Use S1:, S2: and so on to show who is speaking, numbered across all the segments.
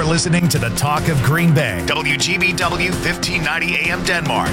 S1: You're listening to the Talk of Green Bay. WGBW 1590 AM Denmark.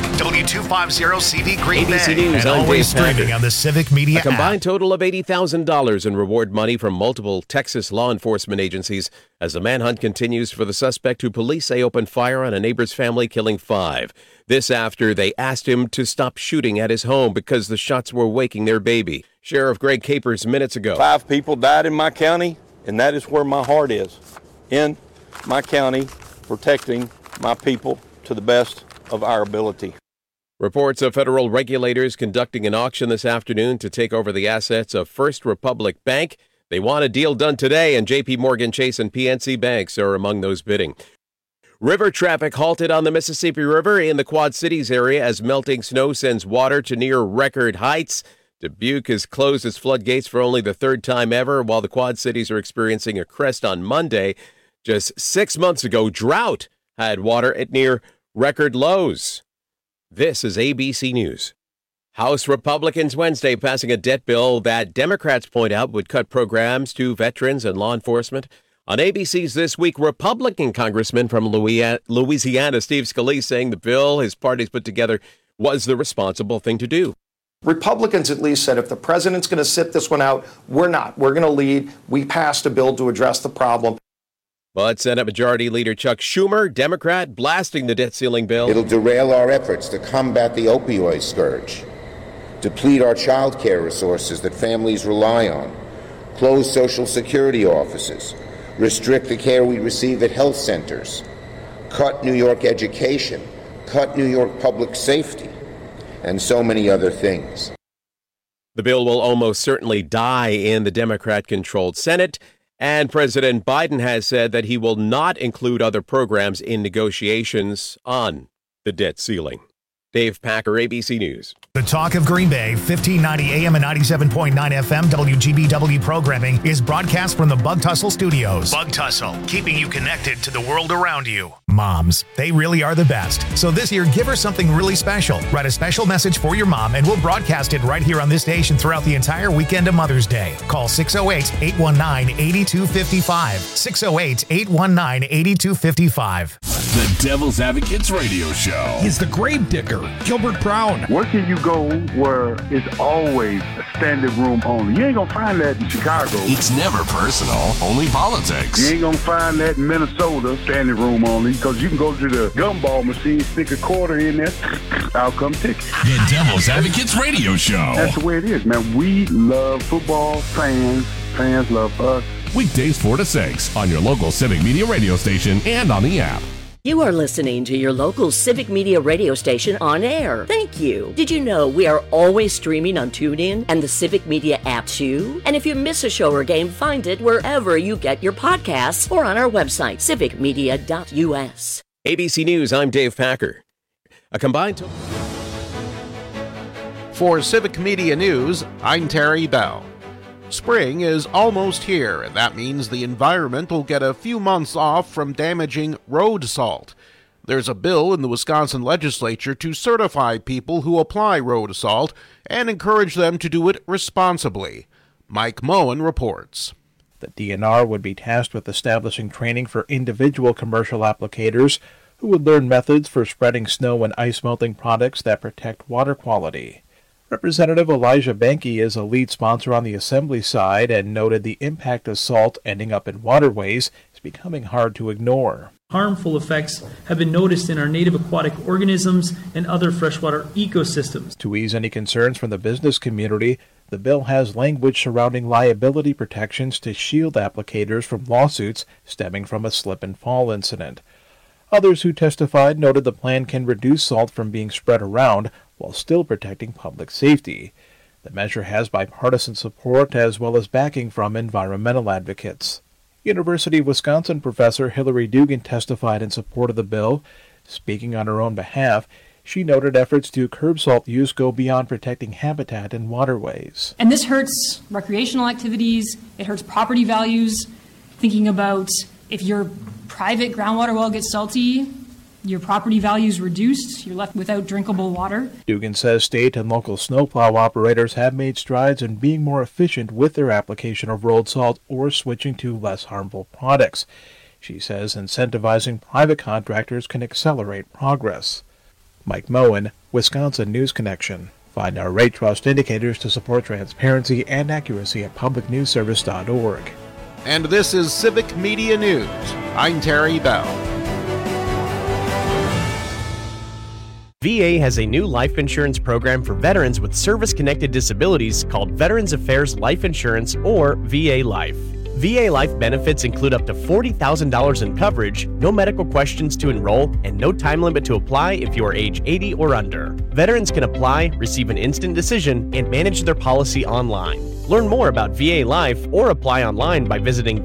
S1: W250CV Green
S2: ABC
S1: Bay.
S2: News,
S1: And
S2: I'm
S1: always
S2: Dave Packer.
S1: streaming on the Civic Media
S2: A combined
S1: app.
S2: total of $80,000 in reward money from multiple Texas law enforcement agencies as the manhunt continues for the suspect who police say opened fire on a neighbor's family, killing 5. This after they asked him to stop shooting at his home because the shots were waking their baby. Sheriff Greg Capers minutes ago.
S3: 5 people died in my county, and that is where my heart is. In my county, protecting my people to the best of our ability.
S2: Reports of federal regulators conducting an auction this afternoon to take over the assets of First Republic Bank. They want a deal done today, and J.P. Morgan Chase and PNC Banks are among those bidding. River traffic halted on the Mississippi River in the Quad Cities area as melting snow sends water to near record heights. Dubuque has closed its floodgates for only the 3rd time ever, while the Quad Cities are experiencing a crest on Monday. Just 6 months ago, drought had water at near record lows. This is ABC News. House Republicans Wednesday passing a debt bill that Democrats point out would cut programs to veterans and law enforcement. On ABC's This Week, Republican Congressman from Louisiana, Steve Scalise, saying the bill his party's put together was the responsible thing to do.
S4: Republicans at least said if the president's going to sit this one out, we're not. We're going to lead. We passed a bill to address the problem.
S2: But Senate Majority Leader Chuck Schumer, Democrat, blasting the debt ceiling bill.
S5: It'll derail our efforts to combat the opioid scourge, deplete our child care resources that families rely on, close Social Security offices, restrict the care we receive at health centers, cut New York education, cut New York public safety, and so many other things.
S2: The bill will almost certainly die in the Democrat-controlled Senate, and President Biden has said that he will not include other programs in negotiations on the debt ceiling. Dave Packer, ABC News.
S1: The Talk of Green Bay, 1590 AM and 97.9 FM WGBW programming is broadcast from the Bug Tussle Studios. Bug Tussle, keeping you connected to the world around you. Moms, they really are the best. So this year, give her something really special. Write a special message for your mom, and we'll broadcast it right here on this station throughout the entire weekend of Mother's Day. Call 608-819-8255. 608-819-8255.
S6: The Devil's Advocates Radio Show.
S7: He's the grave digger, Gilbert Brown.
S8: Where can you go where it's always a standing room only? You ain't gonna find that in Chicago.
S6: It's never personal, only politics.
S8: You ain't gonna find that in Minnesota, standing room only, because you can go to the gumball machine, stick a quarter in there, out come ticket.
S6: The Devil's Advocates Radio Show.
S8: That's the way it is, man. We love football, fans love us.
S6: Weekdays 4 to 6 on your local Civic Media radio station and on the app.
S9: You are listening to your local Civic Media radio station on air. Thank you. Did you know we are always streaming on TuneIn and the Civic Media app too? And if you miss a show or game, find it wherever you get your podcasts or on our website, civicmedia.us.
S2: ABC News, I'm Dave Packer. A combined...
S10: For Civic Media News, I'm Terry Bell. Spring is almost here, and that means the environment will get a few months off from damaging road salt. There's a bill in the Wisconsin legislature to certify people who apply road salt and encourage them to do it responsibly. Mike Moen reports.
S11: The DNR would be tasked with establishing training for individual commercial applicators who would learn methods for spreading snow and ice melting products that protect water quality. Representative Elijah Benke is a lead sponsor on the Assembly side and noted the impact of salt ending up in waterways is becoming hard to ignore.
S12: Harmful effects have been noticed in our native aquatic organisms and other freshwater ecosystems.
S11: To ease any concerns from the business community, the bill has language surrounding liability protections to shield applicators from lawsuits stemming from a slip and fall incident. Others who testified noted the plan can reduce salt from being spread around while still protecting public safety. The measure has bipartisan support as well as backing from environmental advocates. University of Wisconsin professor Hillary Dugan testified in support of the bill. Speaking on her own behalf, she noted efforts to curb salt use go beyond protecting habitat and waterways.
S13: And this hurts recreational activities, it hurts property values. Thinking about if your private groundwater well gets salty, your property value is reduced, you're left without drinkable water.
S11: Dugan says state and local snowplow operators have made strides in being more efficient with their application of road salt or switching to less harmful products. She says incentivizing private contractors can accelerate progress. Mike Moen, Wisconsin News Connection. Find our rate trust indicators to support transparency and accuracy at publicnewsservice.org.
S10: And this is Civic Media News. I'm Terry Bell.
S14: VA has a new life insurance program for veterans with service-connected disabilities called Veterans Affairs Life Insurance, or VA Life. VA Life benefits include up to $40,000 in coverage, no medical questions to enroll, and no time limit to apply if you are age 80 or under. Veterans can apply, receive an instant decision, and manage their policy online. Learn more about VA Life or apply online by visiting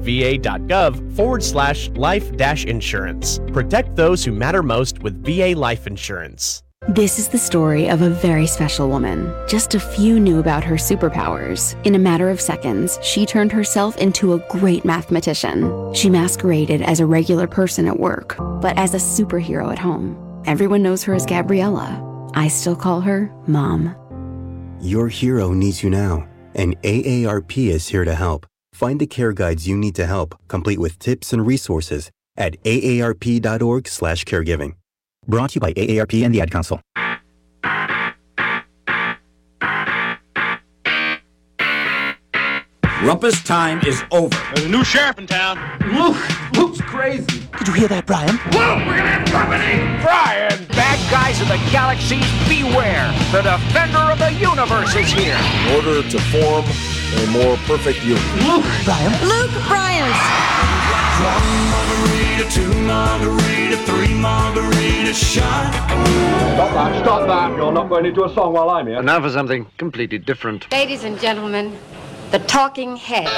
S14: va.gov/life-insurance. Protect those who matter most with VA Life Insurance.
S15: This is the story of a very special woman. Just a few knew about her superpowers. In a matter of seconds, she turned herself into a great mathematician. She masqueraded as a regular person at work, but as a superhero at home. Everyone knows her as Gabriella. I still call her Mom.
S16: Your hero needs you now, and AARP is here to help. Find the care guides you need to help, complete with tips and resources at aarp.org/caregiving. Brought to you by AARP and the Ad Council.
S17: Rumpus time is over.
S18: There's a new sheriff in town.
S17: Luke's crazy. Did you hear that, Brian?
S18: Luke, we're gonna have company!
S17: Brian!
S19: Bad guys of the galaxies, beware! The defender of the universe is here!
S20: In order to form a more perfect union.
S17: Luke! Brian!
S21: Luke Bryant!
S22: 1 margarita, 2 margarita, 3 margarita shot.
S23: Stop that. You're not going into a song while I'm here.
S24: And now for something completely different.
S21: Ladies and gentlemen, the Talking Heads.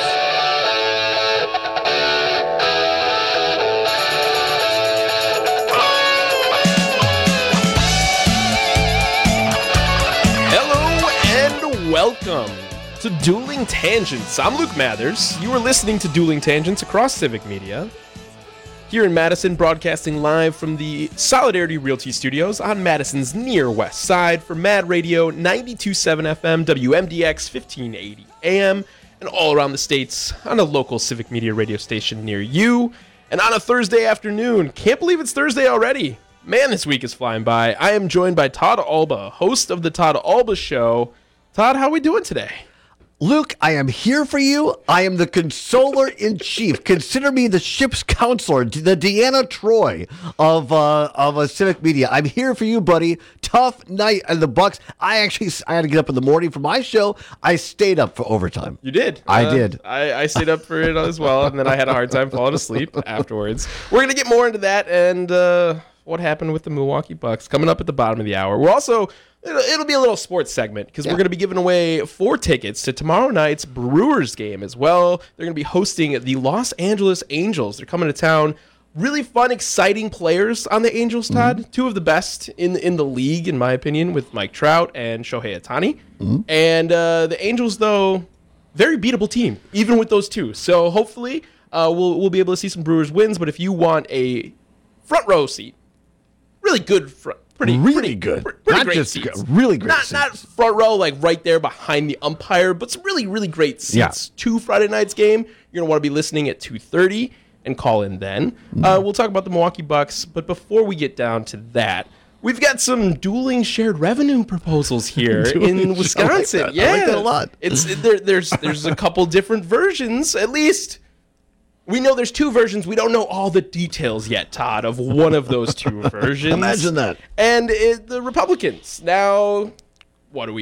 S25: Hello and welcome to Dueling Tangents. I'm Luke Mathers. You are listening to Dueling Tangents across Civic Media. Here in Madison, broadcasting live from the Solidarity Realty Studios on Madison's near west side for Mad Radio 92.7 FM, WMDX 1580 AM, and all around the states on a local Civic Media radio station near you. And on a Thursday afternoon, can't believe it's Thursday already. Man, this week is flying by. I am joined by Todd Alba, host of the Todd Alba Show. Todd, how are we doing today?
S26: Luke, I am here for you. I am the consoler-in-chief. Consider me the ship's counselor, the Deanna Troy of Civic Media. I'm here for you, buddy. Tough night at the Bucks. I had to get up in the morning for my show. I stayed up for overtime.
S25: You did.
S26: I did.
S25: I stayed up for it as well, and then I had a hard time falling asleep afterwards. We're going to get more into that and what happened with the Milwaukee Bucks coming up at the bottom of the hour. We're also... It'll be a little sports segment because we're going to be giving away 4 tickets to tomorrow night's Brewers game as well. They're going to be hosting the Los Angeles Angels. They're coming to town. Really fun, exciting players on the Angels, Todd. Mm-hmm. 2 of the best in the league, in my opinion, with Mike Trout and Shohei Ohtani. Mm-hmm. And the Angels, though, very beatable team, even with those 2. So hopefully we'll be able to see some Brewers wins. But if you want a front row seat, really good Pretty
S26: good.
S25: Pretty great seats.
S26: Really great seats.
S25: Not front row, like right there behind the umpire, but some really, really great seats.
S26: Yeah.
S25: 2 Friday night's game. You're going to want to be listening at 2:30 and call in then. We'll talk about the Milwaukee Bucks, but before we get down to that, we've got some dueling shared revenue proposals here in Wisconsin.
S26: I like that.
S25: Yeah,
S26: I like that a lot.
S25: There's a couple different versions, at least. We know there's 2 versions. We don't know all the details yet, Todd, of one of those 2 versions.
S26: Imagine that.
S25: And the Republicans, now, what are we,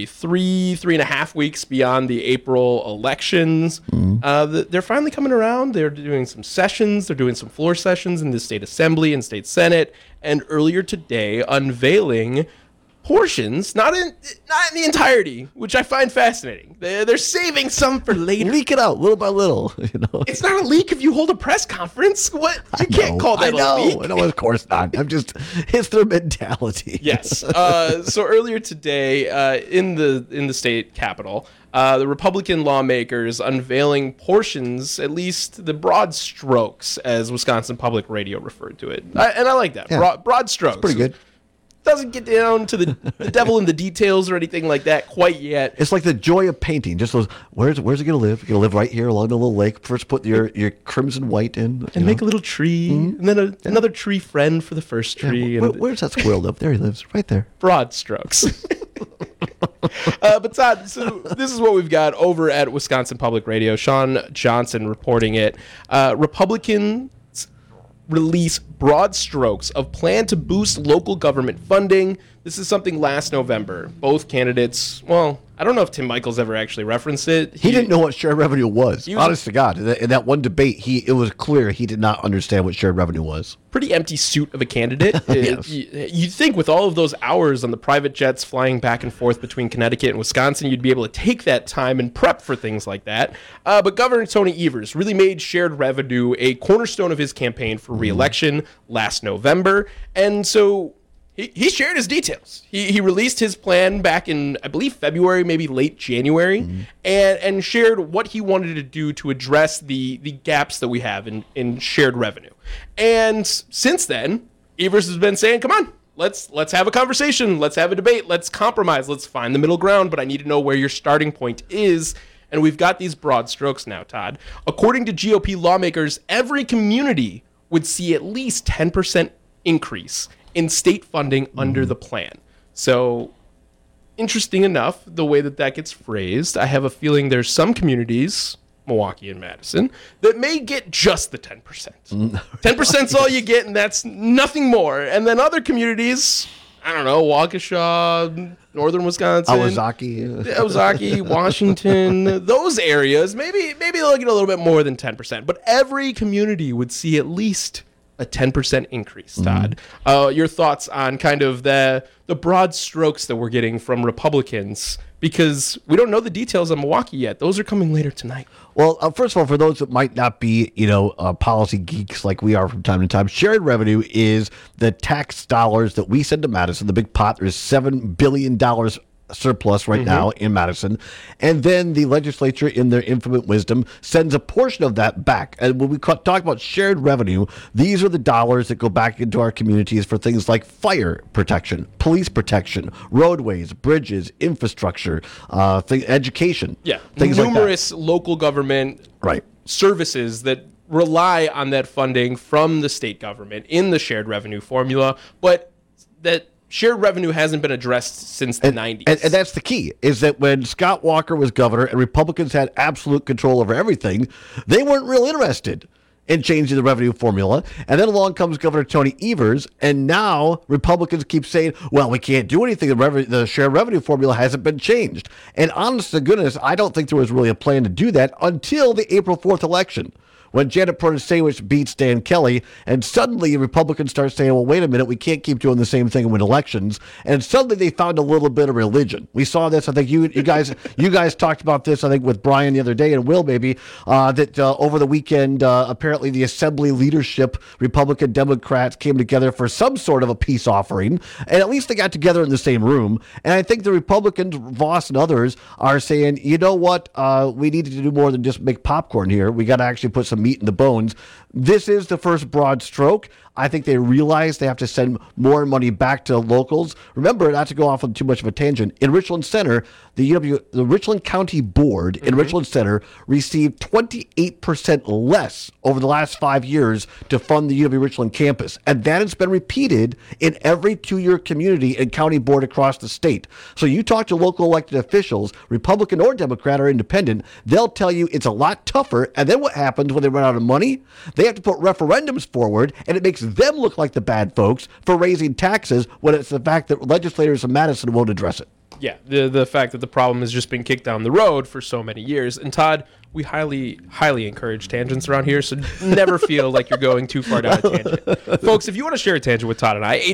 S25: 3.5 weeks beyond the April elections. They're finally coming around. They're doing some sessions. They're doing some floor sessions in the state assembly and state senate. And earlier today, unveiling portions, not in the entirety, which I find fascinating. They're saving some for later.
S26: Leak it out little by little. You know,
S25: it's not a leak if you hold a press conference. What you can't call that a leak.
S26: No, of course not. It's their mentality.
S25: Yes. So earlier today, in the state capitol, the Republican lawmakers unveiling portions, at least the broad strokes, as Wisconsin Public Radio referred to it, and I like that.
S26: Yeah.
S25: Broad strokes.
S26: It's pretty good.
S25: doesn't get down to the devil in the details or anything like that quite yet.
S26: It's like the joy of painting. Just those, where's it going to live? You're going to live right here along the little lake. First put your crimson white in.
S25: And make a little tree, and then another tree friend for the first tree.
S26: Yeah, where's that squirrel live? There he lives, right there.
S25: Broad strokes. But Todd, so this is what we've got over at Wisconsin Public Radio. Sean Johnson reporting it. Republicans release broad strokes of plan to boost local government funding. This is something last November. Both candidates, well, I don't know if Tim Michaels ever actually referenced it.
S26: He didn't know what shared revenue was. Honest to God. In that one debate, it was clear he did not understand what shared revenue was.
S25: Pretty empty suit of a candidate.
S26: Yes.
S25: You'd think with all of those hours on the private jets flying back and forth between Connecticut and Wisconsin, you'd be able to take that time and prep for things like that. But Governor Tony Evers really made shared revenue a cornerstone of his campaign for re-election last November. And so he shared his details. He released his plan back in, I believe, February, maybe late January, and shared what he wanted to do to address the gaps that we have in shared revenue. And since then, Evers has been saying, come on, let's have a conversation. Let's have a debate. Let's compromise. Let's find the middle ground. But I need to know where your starting point is. And we've got these broad strokes now, Todd. According to GOP lawmakers, every community would see at least 10% increase in state funding under the plan. So, interesting enough, the way that gets phrased, I have a feeling there's some communities, Milwaukee and Madison, that may get just the 10%. 10%'s all you get, and that's nothing more. And then other communities, I don't know, Waukesha, northern Wisconsin, Owazaki, Washington, those areas, maybe they'll get a little bit more than 10%. But every community would see at least a 10% increase, Todd. Your thoughts on kind of the broad strokes that we're getting from Republicans, because we don't know the details on Milwaukee yet. Those are coming later tonight.
S26: Well, first of all, for those that might not be, policy geeks like we are from time to time, shared revenue is the tax dollars that we send to Madison. The big pot, there's $7 billion surplus right now in Madison, and then the legislature, in their infinite wisdom, sends a portion of that back. And when we talk about shared revenue, these are the dollars that go back into our communities for things like fire protection, police protection, roadways, bridges, infrastructure, education, things like that.
S25: Numerous local government services that rely on that funding from the state government in the shared revenue formula, but that shared revenue hasn't been addressed since the 90s.
S26: And that's the key, is that when Scott Walker was governor and Republicans had absolute control over everything, they weren't real interested in changing the revenue formula. And then along comes Governor Tony Evers, and now Republicans keep saying, well, we can't do anything. The shared revenue formula hasn't been changed. And honest to goodness, I don't think there was really a plan to do that until the April 4th election, when Janet Protasewicz beats Dan Kelly, and suddenly Republicans start saying, well, wait a minute, we can't keep doing the same thing and win elections. And suddenly they found a little bit of religion. We saw this, I think you guys talked about this, I think, with Brian the other day, and Will maybe, that over the weekend, apparently the Assembly leadership, Republican Democrats, came together for some sort of a peace offering, and at least they got together in the same room. And I think the Republicans, Voss and others, are saying, you know what, we need to do more than just make popcorn here. We got to actually put some meat in the bones. This is the first broad stroke. I think they realize they have to send more money back to locals. Remember, not to go off on too much of a tangent, in Richland Center, the Richland County Board in Richland Center received 28% less over the last 5 years to fund the UW Richland campus. And that has been repeated in every two-year community and county board across the state. So you talk to local elected officials, Republican or Democrat or independent, they'll tell you it's a lot tougher. And then what happens when they run out of money? They have to put referendums forward, and it makes them look like the bad folks for raising taxes when it's the fact that legislators in Madison won't address it.
S25: Yeah, the fact that the problem has just been kicked down the road for so many years. And Todd, we highly, highly encourage tangents around here, so never feel like you're going too far down a tangent. Folks, if you want to share a tangent with Todd and I,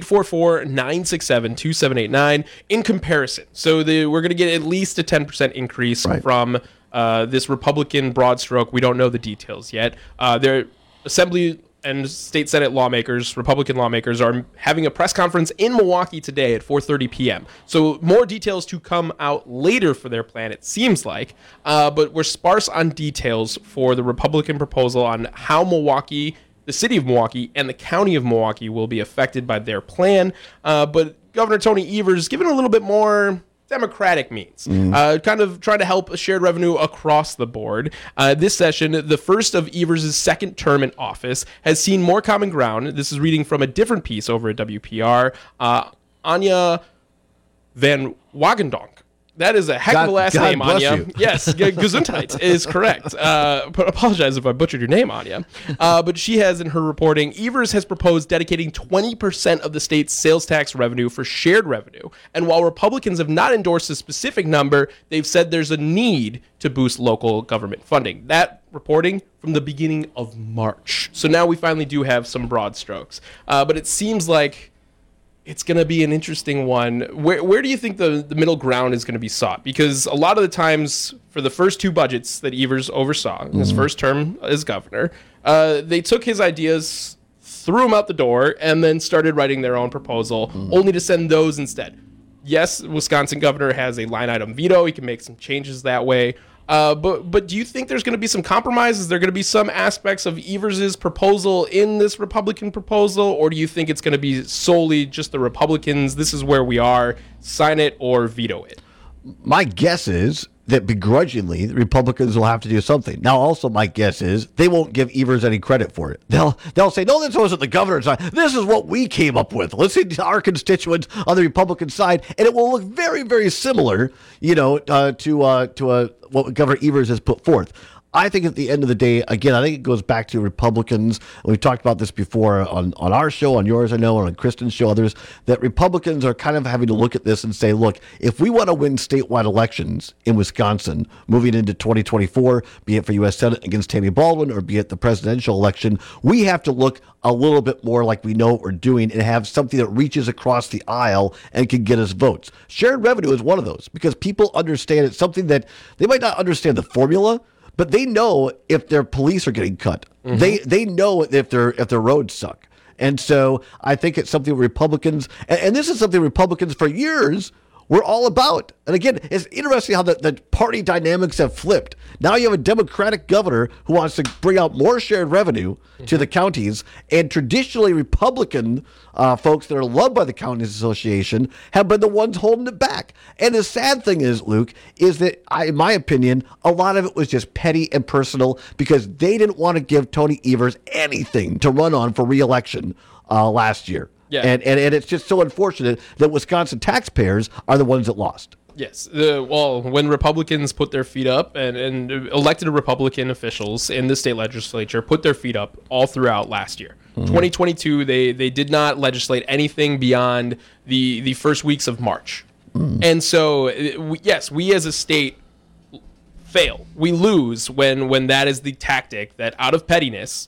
S25: 844-967-2789 in comparison. So we're going to get at least a 10% increase from this Republican broad stroke. We don't know the details yet. Their Assembly and state Senate lawmakers, Republican lawmakers, are having a press conference in Milwaukee today at 4:30 p.m. So more details to come out later for their plan, it seems like. But we're sparse on details for the Republican proposal on how Milwaukee, the city of Milwaukee, and the county of Milwaukee will be affected by their plan. But Governor Tony Evers given a little bit more democratic means, kind of trying to help shared revenue across the board. This session, the first of Evers' second term in office, has seen more common ground. This is reading from a different piece over at WPR. Anya Van Wagendonk. That is a heck of a last name, Anya. Yes, Gesundheit is correct. Apologize if I butchered your name, Anya. But she has, in her reporting, Evers has proposed dedicating 20% of the state's sales tax revenue for shared revenue. And while Republicans have not endorsed a specific number, they've said there's a need to boost local government funding. That reporting from the beginning of March. So now we finally do have some broad strokes. But it seems like it's going to be an interesting one. Where do you think the middle ground is going to be sought? Because a lot of the times for the first two budgets that Evers oversaw in his first term as governor, they took his ideas, threw them out the door, and then started writing their own proposal, only to send those instead. Yes, Wisconsin governor has a line item veto. He can make some changes that way. But do you think there's going to be some compromise? Is there going to be some aspects of Evers' proposal in this Republican proposal? Or do you think it's going to be solely just the Republicans, this is where we are, sign it or veto it?
S26: My guess is that begrudgingly, the Republicans will have to do something. Now, also, my guess is they won't give Evers any credit for it. They'll say, no, this wasn't the governor's side. This is what we came up with. Listen to our constituents on the Republican side, and it will look very, very similar, to what Governor Evers has put forth. I think at the end of the day, again, I think it goes back to Republicans. We've talked about this before on our show, on yours, I know, and on Kristen's show, others, that Republicans are kind of having to look at this and say, look, if we want to win statewide elections in Wisconsin moving into 2024, be it for U.S. Senate against Tammy Baldwin or be it the presidential election, we have to look a little bit more like we know what we're doing and have something that reaches across the aisle and can get us votes. Shared revenue is one of those because people understand it's something that they might not understand the formula, but they know if their police are getting cut. They know if their roads suck. And so I think it's something Republicans, and this is something Republicans for years were all about. And again, it's interesting how the party dynamics have flipped. Now you have a Democratic governor who wants to bring out more shared revenue to the counties, and traditionally Republican folks that are loved by the Counties Association have been the ones holding it back. And the sad thing is, Luke, is that in my opinion, a lot of it was just petty and personal because they didn't want to give Tony Evers anything to run on for re-election last year. Yeah. And it's just so unfortunate that Wisconsin taxpayers are the ones that lost.
S25: Yes. When Republicans put their feet up and elected Republican officials in the state legislature put their feet up all throughout last year. 2022, they did not legislate anything beyond the first weeks of March. And so, we as a state fail. We lose when that is the tactic that out of pettiness,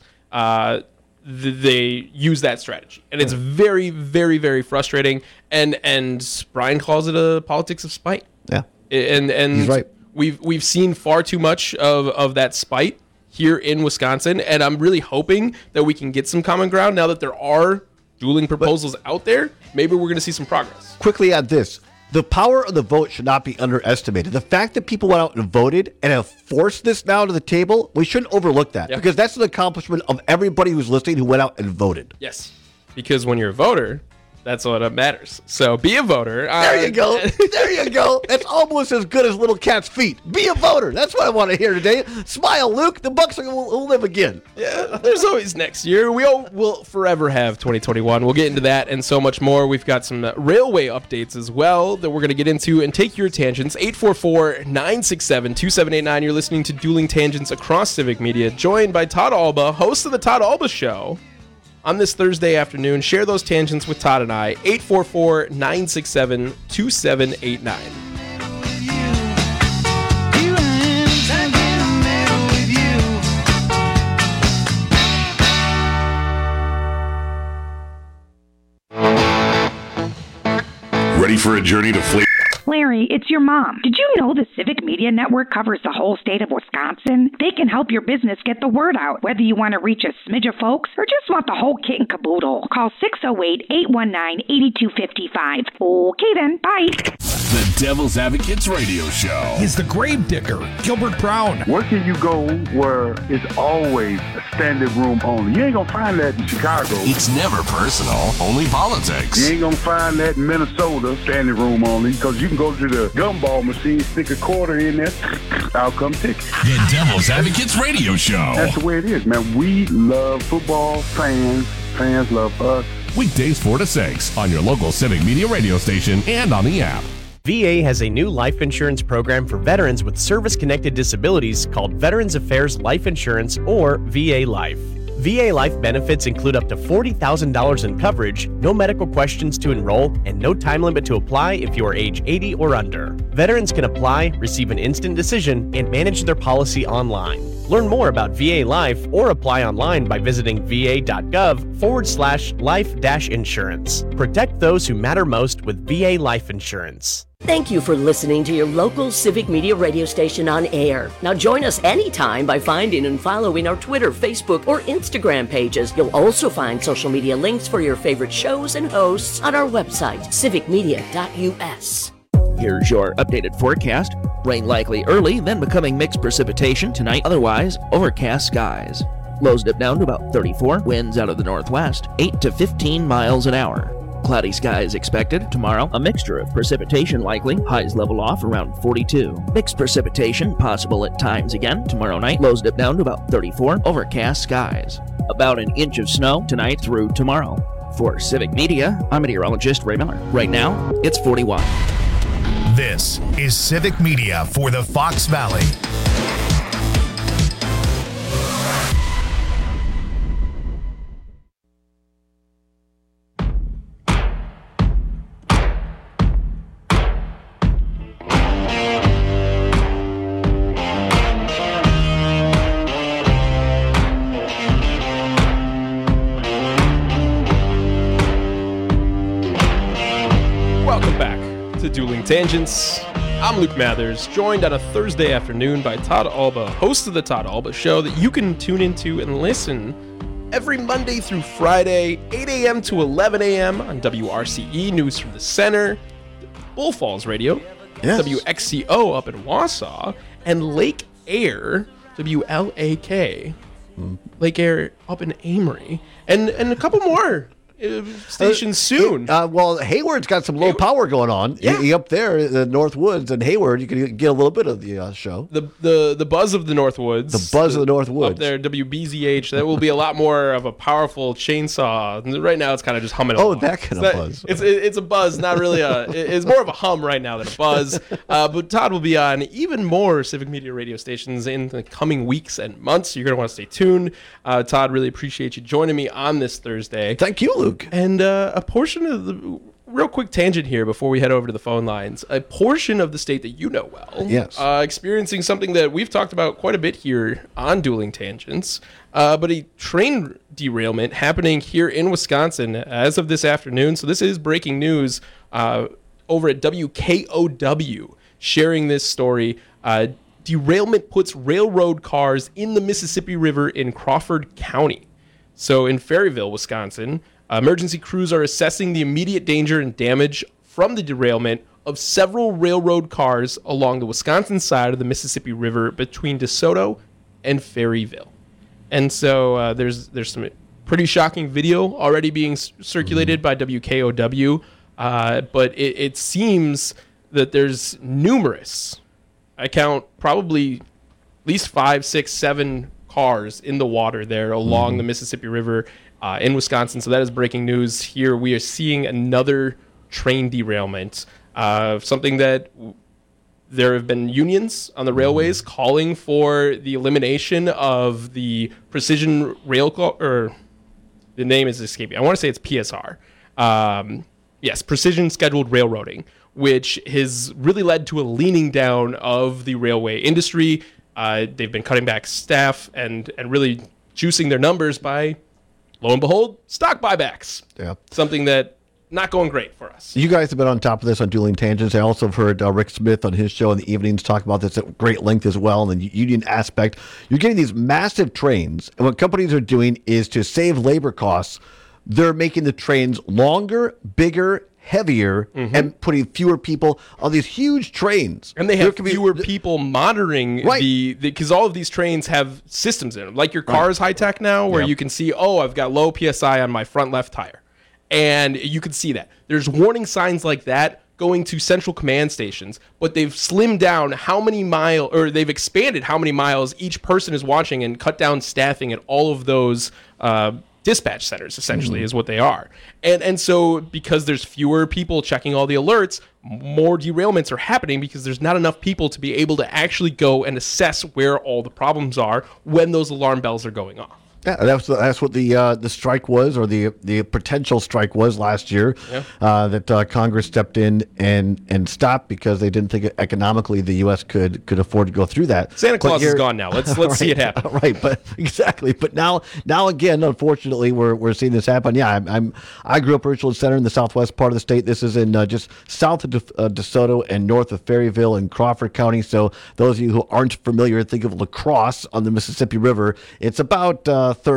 S25: they use that strategy, and it's very, very, very frustrating. And Brian calls it a politics of spite.
S26: Yeah,
S25: and
S26: he's right.
S25: We've seen far too much of that spite here in Wisconsin, and I'm really hoping that we can get some common ground now that there are dueling proposals out there. Maybe we're going to see some progress.
S26: Quickly add this. The power of the vote should not be underestimated. The fact that people went out and voted and have forced this now to the table, we shouldn't overlook that because that's an accomplishment of everybody who's listening who went out and voted.
S25: Yes, because when you're a voter, that's what matters. So be a voter.
S26: There you go. There you go. That's almost as good as Little Cat's feet. Be a voter. That's what I want to hear today. Smile, Luke. The Bucks will live again.
S25: Yeah, there's always next year. We will forever have 2021. We'll get into that and so much more. We've got some railway updates as well that we're going to get into and take your tangents. 844-967-2789. You're listening to Dueling Tangents across Civic Media, joined by Todd Alba, host of The Todd Alba Show. On this Thursday afternoon, share those tangents with Todd and I. 844-967-2789.
S6: Ready for a journey to Fleet?
S1: Larry, it's your mom. Did you know the Civic Media Network covers the whole state of Wisconsin? They can help your business get the word out, whether you want to reach a smidge of folks or just want the whole kit and caboodle. Call 608-819-8255. Okay then, bye.
S6: The Devil's Advocates Radio Show.
S3: He's the grave digger, Gilbert Brown.
S4: Where can you go where it's always a standing room only? You ain't gonna find that in Chicago.
S6: It's never personal, only politics.
S4: You ain't gonna find that in Minnesota, standing room only, because you can go to the gumball machine, stick a quarter in there, out come ticket.
S6: The Devil's Advocates Radio Show.
S4: That's the way it is, man. We love football, fans love us.
S6: Weekdays 4 to 6 on your local Civic Media radio station and on the app.
S14: VA has a new life insurance program for veterans with service-connected disabilities called Veterans Affairs Life Insurance, or VA Life. VA Life benefits include up to $40,000 in coverage, no medical questions to enroll, and no time limit to apply if you are age 80 or under. Veterans can apply, receive an instant decision, and manage their policy online. Learn more about VA Life or apply online by visiting va.gov/life-insurance. Protect those who matter most with VA Life Insurance.
S5: Thank you for listening to your local Civic Media radio station on air. Now join us anytime by finding and following our Twitter, Facebook, or Instagram pages. You'll also find social media links for your favorite shows and hosts on our website, civicmedia.us.
S7: Here's your updated forecast. Rain likely early, then becoming mixed precipitation tonight, otherwise overcast skies. Lows dip down to about 34, winds out of the northwest, 8 to 15 miles an hour. Cloudy skies expected tomorrow, a mixture of precipitation likely, highs level off around 42. Mixed precipitation possible at times again tomorrow night, lows dip down to about 34, overcast skies. About an inch of snow tonight through tomorrow. For Civic Media, I'm meteorologist Ray Miller. Right now, it's 41.
S8: This is Civic Media for the Fox Valley.
S25: Dueling Tangents. I'm Luke Mathers, joined on a Thursday afternoon by Todd Alba, host of the Todd Alba Show that you can tune into and listen every Monday through Friday, 8 a.m. to 11 a.m. on WRCE News from the Center, Bull Falls Radio, yes. WXCO up in Wausau, and Lake Air, WLAK, Lake Air up in Amory, and a couple more stations soon.
S26: Well, Hayward's got some low power going on. Yeah. Up there in the North Woods and Hayward, you can get a little bit of the show.
S25: The buzz of the North Woods.
S26: The buzz of the North Woods.
S25: Up there, WBZH. That will be a lot more of a powerful chainsaw. Right now, it's kind of just humming along.
S26: That kind of buzz.
S25: It's a buzz, not really it's more of a hum right now than a buzz. But Todd will be on even more Civic Media radio stations in the coming weeks and months. You're going to want to stay tuned. Todd, really appreciate you joining me on this Thursday.
S26: Thank you, Luke.
S25: And a portion of the real quick tangent here before we head over to the phone lines, a portion of the state that you know well,
S26: yes,
S25: experiencing something that we've talked about quite a bit here on Dueling Tangents, but a train derailment happening here in Wisconsin as of this afternoon. So this is breaking news over at WKOW, sharing this story. Derailment puts railroad cars in the Mississippi River in Crawford County. So in Ferryville, Wisconsin, emergency crews are assessing the immediate danger and damage from the derailment of several railroad cars along the Wisconsin side of the Mississippi River between DeSoto and Ferryville. And so there's some pretty shocking video already being circulated by WKOW, but it seems that there's numerous, I count probably at least 5, 6, 7 cars in the water there along the Mississippi River in Wisconsin. So that is breaking news here. We are seeing another train derailment, something that there have been unions on the railways calling for the elimination of the precision rail or the name is escaping. I want to say it's PSR. Yes, precision scheduled railroading, which has really led to a leaning down of the railway industry. They've been cutting back staff and really juicing their numbers by, lo and behold, stock buybacks.
S26: Yeah.
S25: Something that not going great for us.
S26: You guys have been on top of this on Dueling Tangents. I also have heard Rick Smith on his show in the evenings talk about this at great length as well, and the union aspect. You're getting these massive trains, and what companies are doing is to save labor costs, they're making the trains longer, bigger, heavier and putting fewer people on these huge trains.
S25: And they have fewer people monitoring because all of these trains have systems in them. Like your car is high-tech now where you can see, I've got low PSI on my front left tire. And you can see that. There's warning signs like that going to central command stations, but they've slimmed down they've expanded how many miles each person is watching and cut down staffing at all of those dispatch centers, essentially, is what they are. And so because there's fewer people checking all the alerts, more derailments are happening because there's not enough people to be able to actually go and assess where all the problems are when those alarm bells are going off.
S26: Yeah, that's what the strike was, or the potential strike was last year. That Congress stepped in and stopped because they didn't think economically the U.S. could afford to go through that.
S25: Santa Claus is gone now. Let's see it happen.
S26: Right, but exactly. But now again, unfortunately, we're seeing this happen. Yeah, I grew up in Richland Center in the southwest part of the state. This is in just south of DeSoto and north of Ferryville in Crawford County. So those of you who aren't familiar, think of La Crosse on the Mississippi River. It's about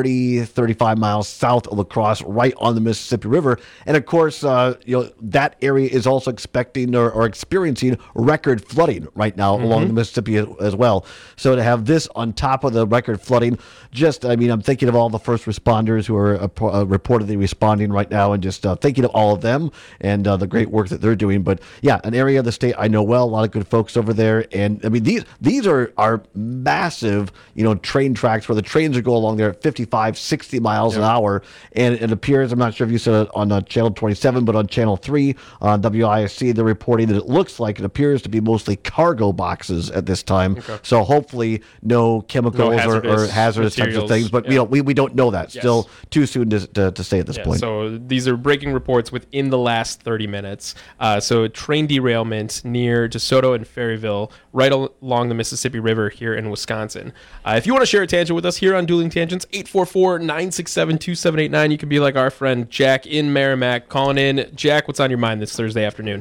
S26: 35 miles south of La Crosse, right on the Mississippi River. And of course, that area is also expecting or experiencing record flooding right now along the Mississippi as well. So to have this on top of the record flooding, I'm thinking of all the first responders who are reportedly responding right now, and just thinking of all of them and the great work that they're doing. But yeah, an area of the state I know well, a lot of good folks over there. And I mean, these are massive, train tracks where the trains are going along there at 55, 60 miles an hour. And it appears, I'm not sure if you said it on Channel 27, but on Channel 3, on WISC, they're reporting that it appears to be mostly cargo boxes at this time. Okay. So hopefully no chemicals or hazardous types of things. But we don't know that. Yes. Still too soon to say at this point.
S25: So these are breaking reports within the last 30 minutes. So train derailment near DeSoto and Ferryville, right along the Mississippi River here in Wisconsin. If you want to share a tangent with us here on Dueling Tangents, 844-967-2789. You can be like our friend Jack in Merrimack calling in. Jack, what's on your mind this Thursday afternoon?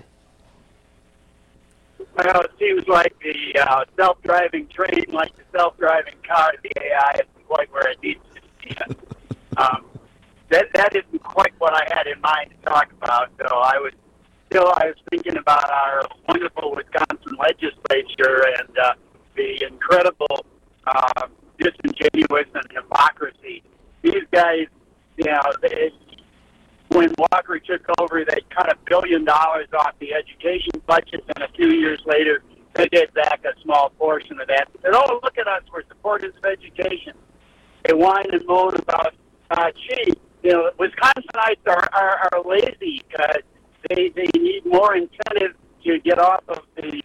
S2: Well, it seems like the self-driving train, like the self-driving car, the AI isn't quite where it needs to be. That isn't quite what I had in mind to talk about. So I was thinking about our wonderful Wisconsin legislature and the incredible disingenuous and hypocrisy. These guys, when Walker took over, they cut $1 billion off the education budget, and a few years later, they did back a small portion of that. They said, look at us, we're supporters of education. They whine and moan about, Wisconsinites are lazy. They need more incentive to get off of the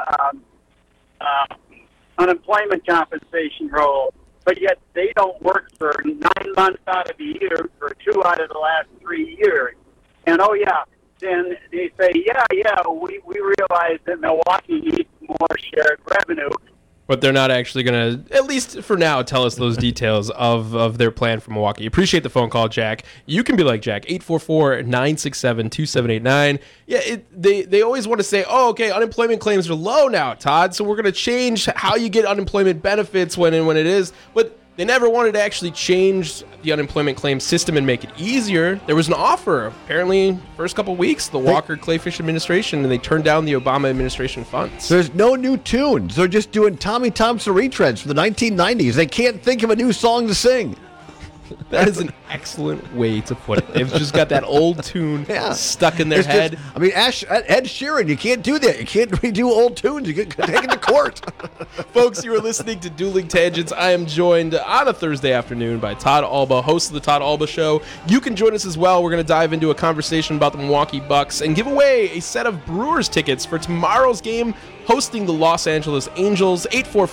S2: unemployment compensation roll, but yet they don't work for 9 months out of the year for 2 out of the last 3 years. And then they say, we realize that Milwaukee needs more shared revenue.
S25: But they're not actually going to, at least for now, tell us those details of their plan for Milwaukee. Appreciate the phone call, Jack. You can be like Jack, 844-967-2789. Yeah, they always want to say, unemployment claims are low now, Todd, so we're going to change how you get unemployment benefits when it is. But they never wanted to actually change the unemployment claim system and make it easier. There was an offer, apparently, first couple weeks, the Walker-Clayfish administration, and they turned down the Obama administration funds.
S26: There's no new tunes. They're just doing Tommy Thompson retreads from the 1990s. They can't think of a new song to sing.
S25: That is an excellent way to put it. They've just got that old tune stuck in their head.
S26: Ed Sheeran, you can't do that. You can't redo old tunes. You get taken to court.
S25: Folks, you are listening to Dueling Tangents. I am joined on a Thursday afternoon by Todd Alba, host of the Todd Alba Show. You can join us as well. We're going to dive into a conversation about the Milwaukee Bucks and give away a set of Brewers tickets for tomorrow's game hosting the Los Angeles Angels.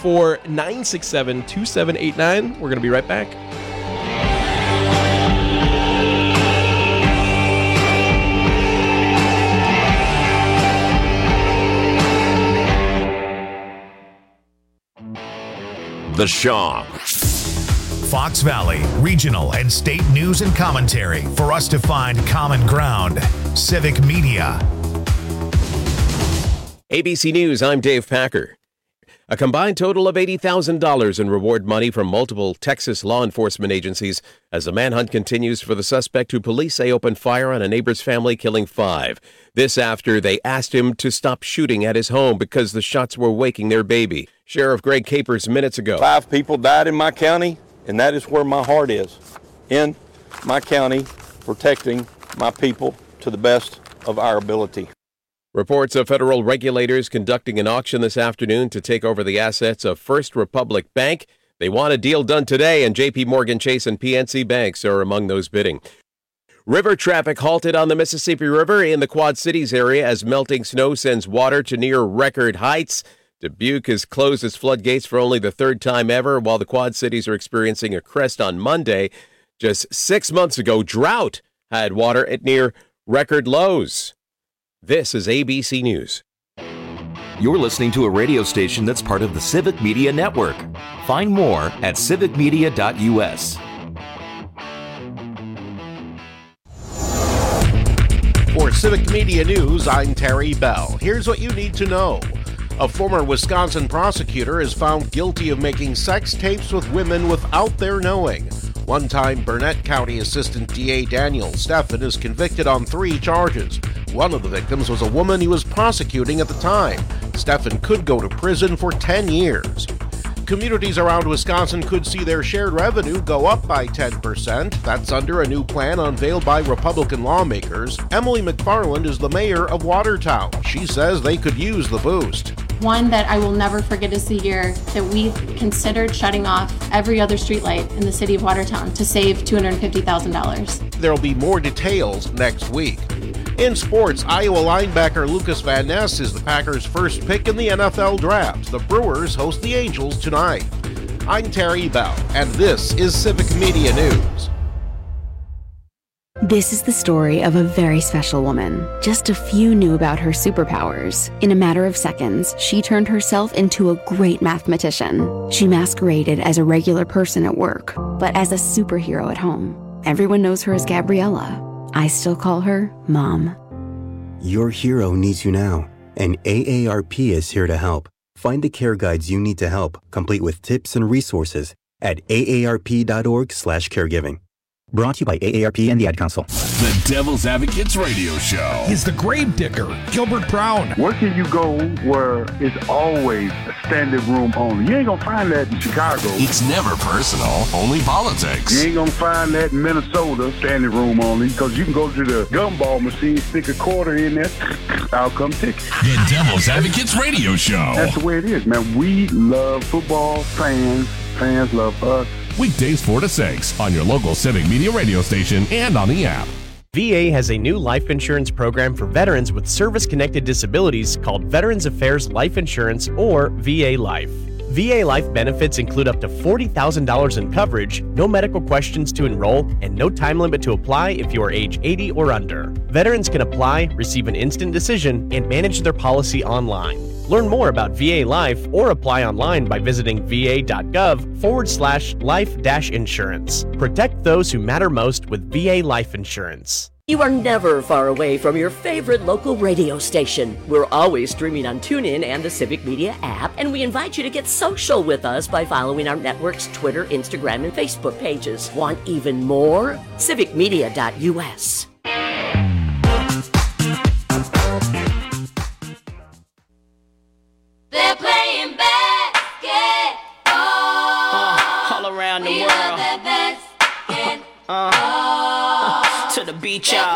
S25: 844-967-2789. We're going to be right back.
S6: The Shaw.
S8: Fox Valley, regional and state news and commentary for us to find common ground. Civic Media.
S9: ABC News, I'm Dave Packer. A combined total of $80,000 in reward money from multiple Texas law enforcement agencies as the manhunt continues for the suspect who police say opened fire on a neighbor's family, killing 5. This after they asked him to stop shooting at his home because the shots were waking their baby. Sheriff Greg Capers minutes ago.
S10: 5 people died in my county, and that is where my heart is, in my county, protecting my people to the best of our ability.
S9: Reports of federal regulators conducting an auction this afternoon to take over the assets of First Republic Bank. They want a deal done today, and J.P. Morgan Chase and PNC Banks are among those bidding. River traffic halted on the Mississippi River in the Quad Cities area as melting snow sends water to near record heights. Dubuque has closed its floodgates for only the 3rd time ever, while the Quad Cities are experiencing a crest on Monday. Just 6 months ago, drought had water at near record lows. This is ABC News.
S11: You're listening to a radio station that's part of the Civic Media Network. Find more at civicmedia.us.
S12: For Civic Media News, I'm Terry Bell. Here's what you need to know. A former Wisconsin prosecutor is found guilty of making sex tapes with women without their knowing. One-time Burnett County Assistant DA Daniel Steffen is convicted on 3 charges. One of the victims was a woman he was prosecuting at the time. Steffen could go to prison for 10 years. Communities around Wisconsin could see their shared revenue go up by 10%. That's under a new plan unveiled by Republican lawmakers. Emily McFarland is the mayor of Watertown. She says they could use the boost.
S13: One that I will never forget is the year that we considered shutting off every other streetlight in the city of Watertown to save $250,000.
S12: There'll be more details next week. In sports, Iowa linebacker Lucas Van Ness is the Packers' first pick in the NFL draft. The Brewers host the Angels tonight. I'm Terry Bell, and this is Civic Media News.
S15: This is the story of a very special woman. Just a few knew about her superpowers. In a matter of seconds, she turned herself into a great mathematician. She masqueraded as a regular person at work, but as a superhero at home. Everyone knows her as Gabriella. I still call her Mom.
S16: Your hero needs you now, and AARP is here to help. Find the care guides you need to help, complete with tips and resources at aarp.org/caregiving. Brought to you by AARP and the Ad Council.
S6: The Devil's Advocates Radio Show.
S3: He's the grave digger, Gilbert Brown.
S4: Where can you go where it's always a standing room only? You ain't gonna find that in Chicago.
S6: It's never personal, only politics.
S4: You ain't gonna find that in Minnesota, standing room only, because you can go to the gumball machine, stick a quarter in there, out come tickets.
S6: The Devil's Advocates Radio Show.
S4: That's the way it is, man. We love football, fans love us.
S6: Weekdays 4 to 6 on your local Civic Media radio station and on the app.
S14: VA has a new life insurance program for veterans with service-connected disabilities called Veterans Affairs Life Insurance, or VA Life. VA Life benefits include up to $40,000 in coverage, no medical questions to enroll, and no time limit to apply if you are age 80 or under. Veterans can apply, receive an instant decision, and manage their policy online. Learn more about VA Life or apply online by visiting va.gov/life-insurance. Protect those who matter most with VA Life Insurance.
S5: You are never far away from your favorite local radio station. We're always streaming on TuneIn and the Civic Media app, and we invite you to get social with us by following our network's Twitter, Instagram, and Facebook pages. Want even more? civicmedia.us.
S27: They're playing basketball
S28: all around the
S27: we
S28: world.
S27: Love that basketball.
S28: To the beach, y'all.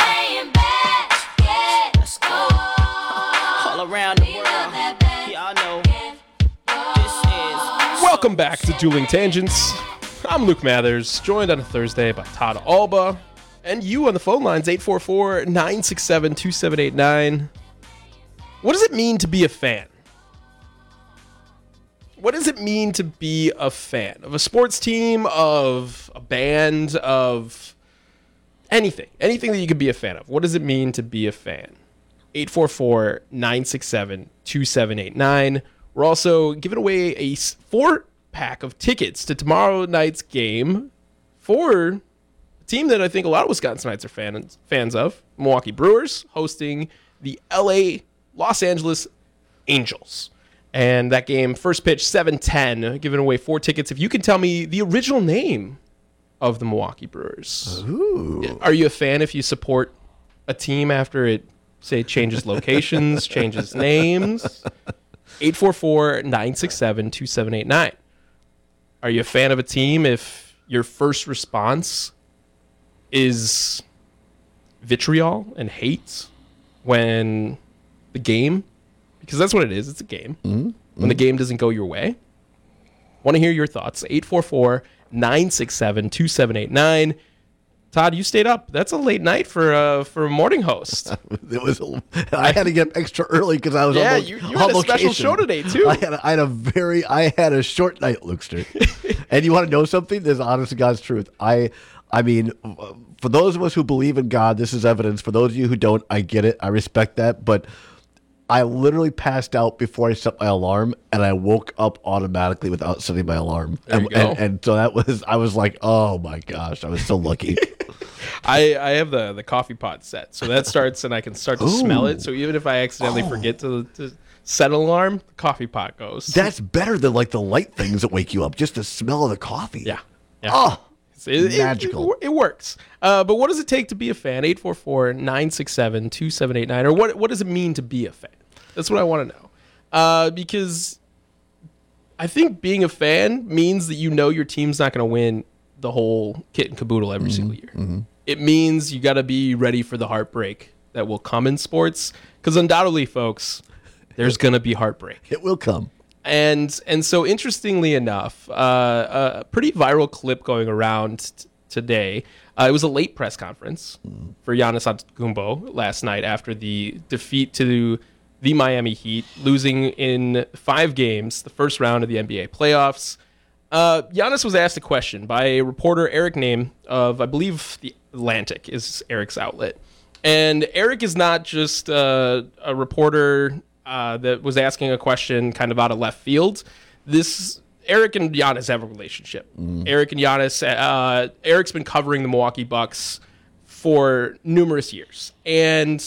S27: Let's go.
S28: All around the world. Y'all know this is.
S25: Welcome back to Dueling Tangents. I'm Luke Mathers, joined on a Thursday by Todd Alba, and you on the phone lines, 844-967-2789. What does it mean to be a fan? What does it mean to be a fan of a sports team, of a band, of anything that you could be a fan of? What does it mean to be a fan? 844-967-2789. We're also giving away a 4-pack of tickets to tomorrow night's game for a team that I think a lot of Wisconsinites are fans of. Milwaukee Brewers hosting the Los Angeles Angels. And that game, first pitch, 7:10, giving away 4 tickets. If you can tell me the original name of the Milwaukee Brewers.
S26: Ooh.
S25: Are you a fan if you support a team after it, say, changes locations, changes names? 844-967-2789. Are you a fan of a team if your first response is vitriol and hate when the game, because that's what it is, it's a game, when the game doesn't go your way? Want to hear your thoughts. 844-967-2789. Todd, you stayed up. That's a late night for a morning host.
S26: I had to get extra early because I was on
S25: you had a special show today too.
S26: I had a short night, Lukester. And you want to know something? This is honest to God's truth. I mean, for those of us who believe in God, this is evidence. For those of you who don't, I get it. I respect that. But I literally passed out before I set my alarm, and I woke up automatically without setting my alarm. And so I was like, oh my gosh, I was so lucky.
S25: I have the coffee pot set, so that starts, and I can start to smell it. So even if I accidentally forget to set an alarm, the coffee pot goes.
S26: That's better than like the light things that wake you up. Just the smell of the coffee.
S25: Yeah.
S26: Oh, magical.
S25: It works. But what does it take to be a fan? 844-967-2789. Or what does it mean to be a fan? That's what I want to know. Because I think being a fan means that you know your team's not going to win the whole kit and caboodle every single year. It means you got to be ready for the heartbreak that will come in sports. Because undoubtedly, folks, there's going to be heartbreak.
S26: It will come.
S25: And so interestingly enough, a pretty viral clip going around today. It was a late press conference for Giannis Antetokounmpo last night after the defeat to the Miami Heat, losing in 5 games, the first round of the NBA playoffs. Giannis was asked a question by a reporter, Eric Name, of, I believe, The Atlantic is Eric's outlet. And Eric is not just a reporter that was asking a question kind of out of left field. Eric and Giannis have a relationship. Eric and Giannis, Eric's been covering the Milwaukee Bucks for numerous years. And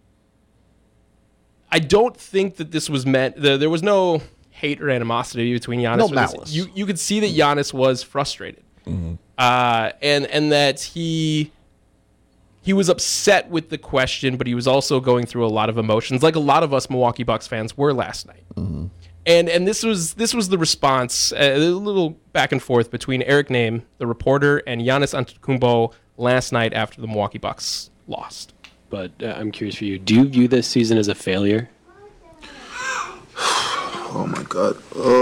S25: I don't think that this was meant, there was no hate or animosity between Giannis.
S26: No malice.
S25: You could see that Giannis was frustrated. And that he was upset with the question, but he was also going through a lot of emotions, like a lot of us Milwaukee Bucks fans were last night. And this was the response, a little back and forth between Eric Name, the reporter, and Giannis Antetokounmpo last night after the Milwaukee Bucks lost.
S17: But I'm curious for you. Do you view this season as a failure?
S18: Oh, my God.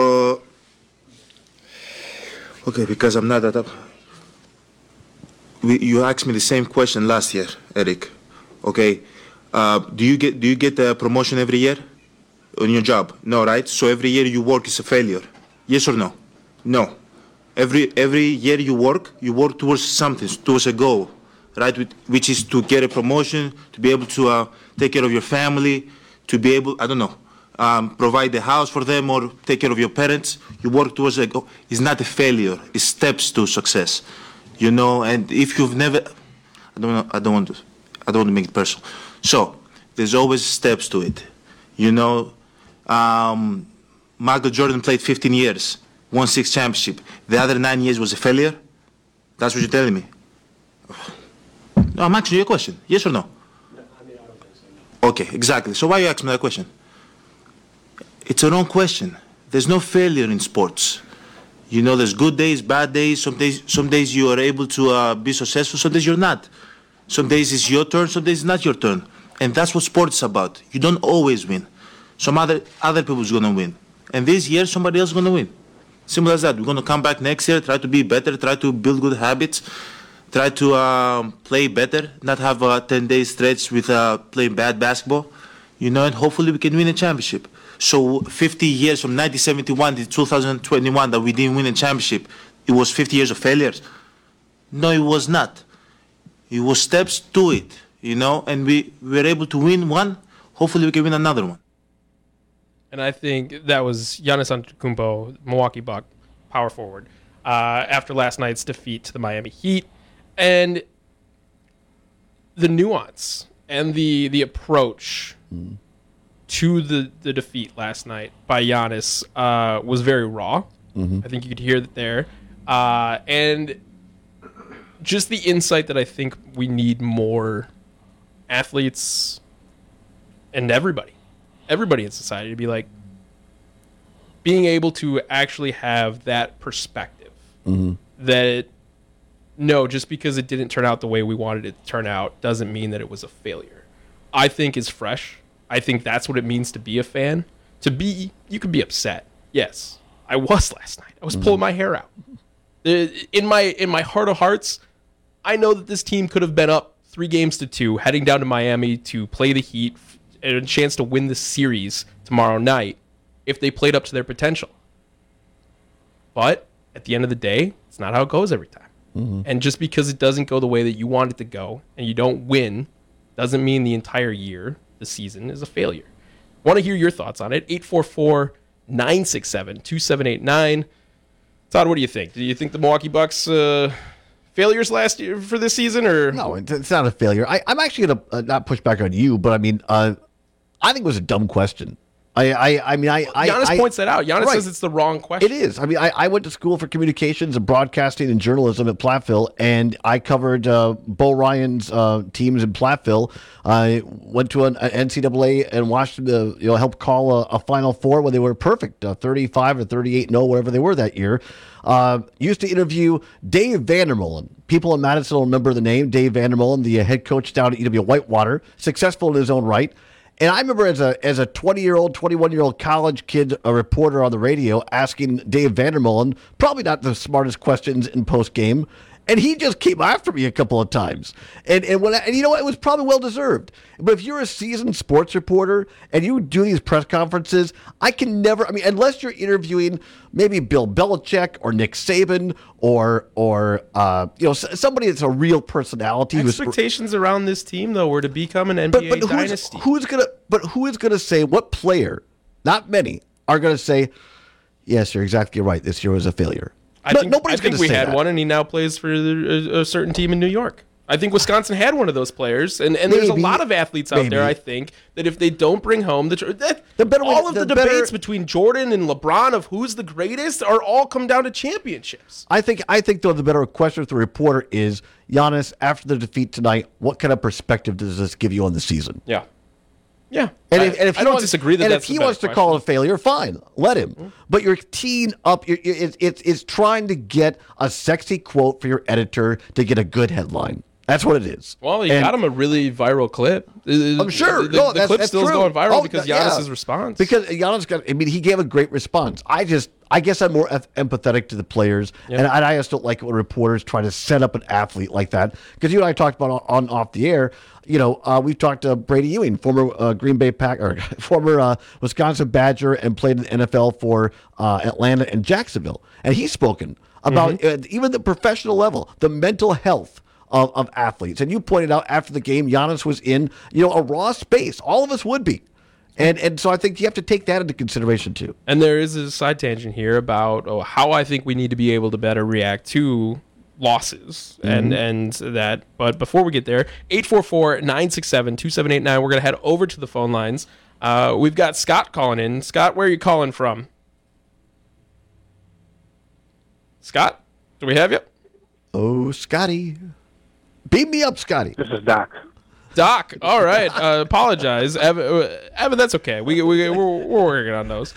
S18: Okay, because I'm not that up. You asked me the same question last year, Eric. Okay. Do you get a promotion every year on your job? No, right? So every year you work is a failure. Yes or no? No. Every year you work towards something, towards a goal, right? Which is to get a promotion, to be able to take care of your family, to be able, I don't know, provide the house for them or take care of your parents. You work towards a goal. It's not a failure. It's steps to success, you know. And if you've never, I don't want to make it personal. So there's always steps to it, you know. Michael Jordan played 15 years, won 6 championships. The other 9 years was a failure. That's what you're telling me. No, I'm asking you a question. Yes or no? Okay, exactly. So why you asking me that question? It's a wrong question. There's no failure in sports. You know, there's good days, bad days. Some days you are able to be successful. Some days you're not. Some days it's your turn. Some days it's not your turn. And that's what sports is about. You don't always win. Some other people's gonna win. And this year somebody else is gonna win. Simple as that. We're gonna come back next year, try to be better, try to build good habits, try to play better, not have a 10-day stretch with playing bad basketball, you know, and hopefully we can win a championship. So 50 years from 1971 to 2021 that we didn't win a championship, it was 50 years of failures? No, it was not. It was steps to it, you know, and we were able to win one. Hopefully we can win another one.
S25: And I think that was Giannis Antetokounmpo, Milwaukee Buck, power forward, after last night's defeat to the Miami Heat. And the nuance and the approach to the defeat last night by Giannis was very raw. I think you could hear that there. And just the insight that I think we need more athletes and everybody in society to be like, being able to actually have that perspective that no, just because it didn't turn out the way we wanted it to turn out doesn't mean that it was a failure. I think is fresh. I think that's what it means to be a fan. You can be upset. Yes, I was last night. I was pulling my hair out. In my heart of hearts, I know that this team could have been up 3-2, heading down to Miami to play the Heat and a chance to win the series tomorrow night if they played up to their potential. But at the end of the day, it's not how it goes every time. And just because it doesn't go the way that you want it to go and you don't win doesn't mean the entire year, the season, is a failure. Want to hear your thoughts on it? 844-967-2789. Todd, what do you think? Do you think the Milwaukee Bucks failures last year for this season? Or
S26: no, it's not a failure. I'm actually going to not push back on you, but I mean, I think it was a dumb question.
S25: Giannis points that out. Giannis says it's the wrong question.
S26: It is. I mean, I went to school for communications and broadcasting and journalism at Platteville, and I covered Bo Ryan's teams in Platteville. I went to an NCAA and watched them help call a Final Four when they were perfect, 35 or 38-0, whatever they were that year. Used to interview Dave Vandermolen. People in Madison will remember the name, Dave Vandermolen, the head coach down at UW Whitewater, successful in his own right. And I remember as a 20-year-old, 21-year-old college kid, a reporter on the radio asking Dave Vandermolen, probably not the smartest questions in post-game, and he just came after me a couple of times. And you know what? It was probably well-deserved. But if you're a seasoned sports reporter and you do these press conferences, unless you're interviewing maybe Bill Belichick or Nick Saban or somebody that's a real personality.
S25: Expectations around this team, though, were to become an NBA dynasty.
S26: Who is going to say, what player, not many, are going to say, yes, you're exactly right, this year was a failure?
S25: I think we had one, and he now plays for a certain team in New York. I think Wisconsin had one of those players, and there's a lot of athletes out there, I think, that if they don't bring home the debates between Jordan and LeBron of who's the greatest are all come down to championships.
S26: I think though the better question for the reporter is, Giannis, after the defeat tonight, what kind of perspective does this give you on the season?
S25: Yeah.
S26: And if
S25: I don't disagree that.
S26: And if he wants to call it a failure, fine, let him. But you're teeing up. It's trying to get a sexy quote for your editor to get a good headline. That's what it is.
S25: Well, you got him a really viral clip.
S26: I'm sure.
S25: The clip still is going viral because Giannis' response.
S26: Because Giannis he gave a great response. I guess I'm more empathetic to the players, and I just don't like it when reporters try to set up an athlete like that. Because you and I talked about on off the air. We've talked to Brady Ewing, former Green Bay Packer, former Wisconsin Badger, and played in the NFL for Atlanta and Jacksonville. And he's spoken about even the professional level, the mental health of athletes. And you pointed out after the game, Giannis was in a raw space. All of us would be. And so I think you have to take that into consideration too.
S25: And there is a side tangent here about how I think we need to be able to better react to losses and that. But before we get there, 844-967-2789. We're going to head over to the phone lines. We've got Scott calling in. Scott, where are you calling from? Scott, do we have you?
S26: Oh, Scotty. Beat me up, Scotty.
S1: This is Doc.
S25: Doc, all right. Apologize, Evan. That's okay. We're working on those.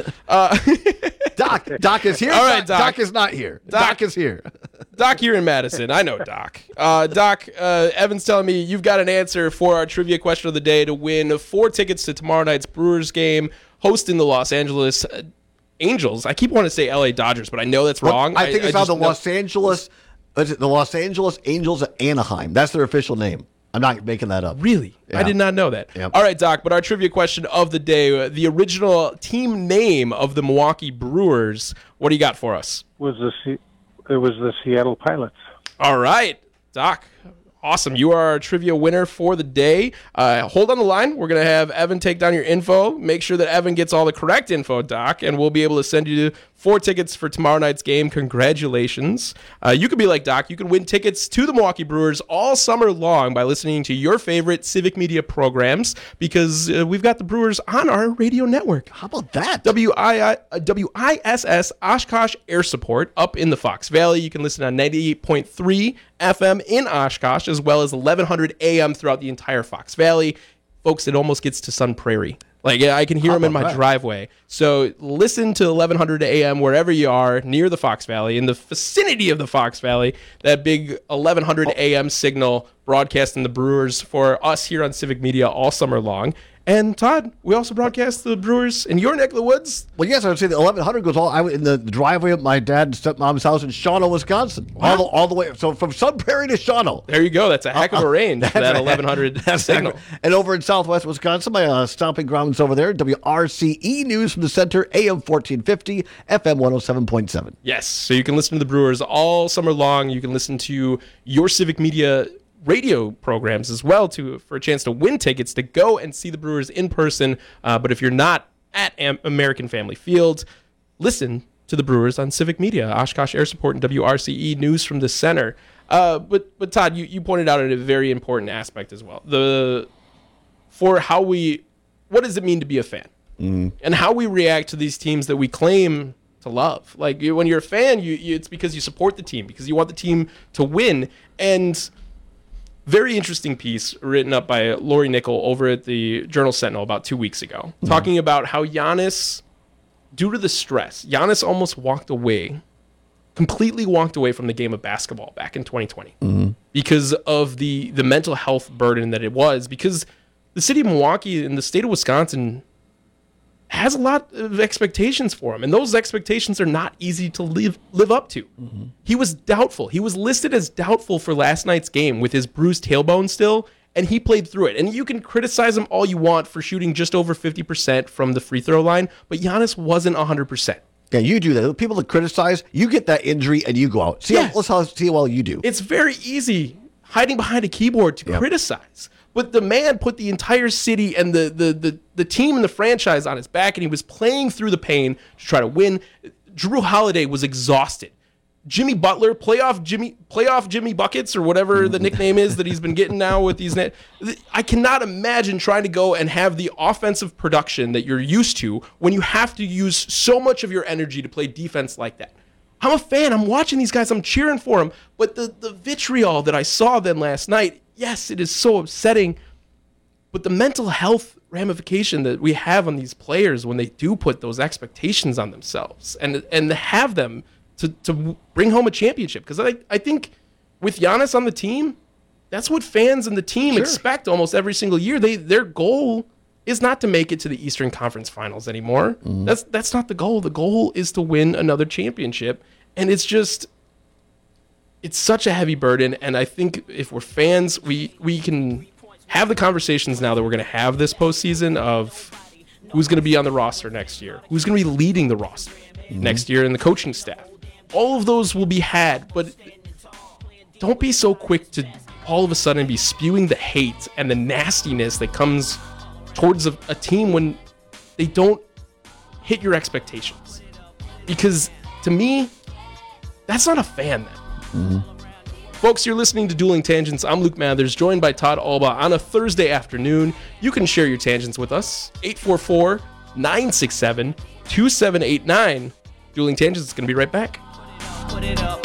S26: Doc is here.
S25: All right, Doc.
S26: Doc is not here. Doc is here.
S25: Doc here in Madison. I know Doc. Doc, Evan's telling me you've got an answer for our trivia question of the day to win 4 tickets to tomorrow night's Brewers game, hosting the Los Angeles Angels. I keep wanting to say LA Dodgers, but I know that's wrong.
S26: I think it's the Los Angeles. Is it the Los Angeles Angels of Anaheim? That's their official name. I'm not making that up.
S25: Really? Yeah. I did not know that. Yep. All right, Doc, but our trivia question of the day, the original team name of the Milwaukee Brewers, what do you got for us?
S1: It was the Seattle Pilots.
S25: All right, Doc, Awesome. You are our trivia winner for the day. Hold on the line. We're going to have Evan take down your info. Make sure that Evan gets all the correct info, Doc, and we'll be able to send you 4 tickets for tomorrow night's game. Congratulations. You could be like Doc. You can win tickets to the Milwaukee Brewers all summer long by listening to your favorite Civic Media programs, because we've got the Brewers on our radio network.
S26: How about that?
S25: WISS Oshkosh Air Support up in the Fox Valley. You can listen on 98.3 FM in Oshkosh, as well as 1100 AM throughout the entire Fox Valley. Folks, it almost gets to Sun Prairie. Like, I can hear them in my driveway. So listen to 1100 AM wherever you are near the Fox Valley, in the vicinity of the Fox Valley. That big 1100 AM signal broadcasting the Brewers for us here on Civic Media all summer long. And Todd, we also broadcast the Brewers in your neck of the woods.
S26: Well, yes, I would say the 1100 goes all in the driveway of my dad and stepmom's house in Shawano, Wisconsin. Wow. All the way. So from Sun Prairie to Shawano.
S25: There you go. That's a heck of a range for that 1100 signal.
S26: And over in southwest Wisconsin, my stomping grounds over there, WRCE News from the Center, AM 1450, FM 107.7.
S25: Yes, so you can listen to the Brewers all summer long. You can listen to your Civic Media radio programs as well for a chance to win tickets to go and see the Brewers in person. But if you're not at American Family Field, listen to the Brewers on Civic Media, Oshkosh Air Support, and WRCE News from the Center. But Todd, you pointed out a very important aspect as well. What does it mean to be a fan? Mm-hmm. And how we react to these teams that we claim to love. Like, when you're a fan, it's because you support the team, because you want the team to win. And very interesting piece written up by Lori Nickel over at the Journal Sentinel about 2 weeks ago, talking about how Giannis, due to the stress, Giannis almost completely walked away from the game of basketball back in 2020 because of the mental health burden that it was, because the city of Milwaukee and the state of Wisconsin has a lot of expectations for him, and those expectations are not easy to live up to. Mm-hmm. He was doubtful. He was listed as doubtful for last night's game with his bruised tailbone still, and he played through it. And you can criticize him all you want for shooting just over 50% from the free throw line, but Giannis wasn't 100%.
S26: Yeah, you do that. People that criticize, you get that injury and you go out. See how well you do.
S25: It's very easy hiding behind a keyboard to criticize. But the man put the entire city and the team and the franchise on his back, and he was playing through the pain to try to win. Drew Holiday was exhausted. Jimmy Butler, playoff Jimmy Buckets, or whatever the nickname is that he's been getting now with these I cannot imagine trying to go and have the offensive production that you're used to when you have to use so much of your energy to play defense like that. I'm a fan. I'm watching these guys. I'm cheering for them. But the vitriol that I saw then last night, yes, it is so upsetting. But the mental health ramification that we have on these players when they do put those expectations on themselves and have them to bring home a championship. Because I think with Giannis on the team, that's what fans and the team expect almost every single year. Their goal is not to make it to the Eastern Conference Finals anymore. Mm-hmm. That's not the goal. The goal is to win another championship. And it's such a heavy burden. And I think if we're fans, we can have the conversations now that we're going to have this postseason of who's going to be on the roster next year, who's going to be leading the roster next year, and the coaching staff. All of those will be had, but don't be so quick to all of a sudden be spewing the hate and the nastiness that comes towards a team when they don't hit your expectations. Because to me, that's not a fan then. Folks, you're listening to Dueling Tangents. I'm Luke Mathers, joined by Todd Alba on a Thursday afternoon. You can share your tangents with us. 844-967-2789. Dueling Tangents is going to be right back. Put it up.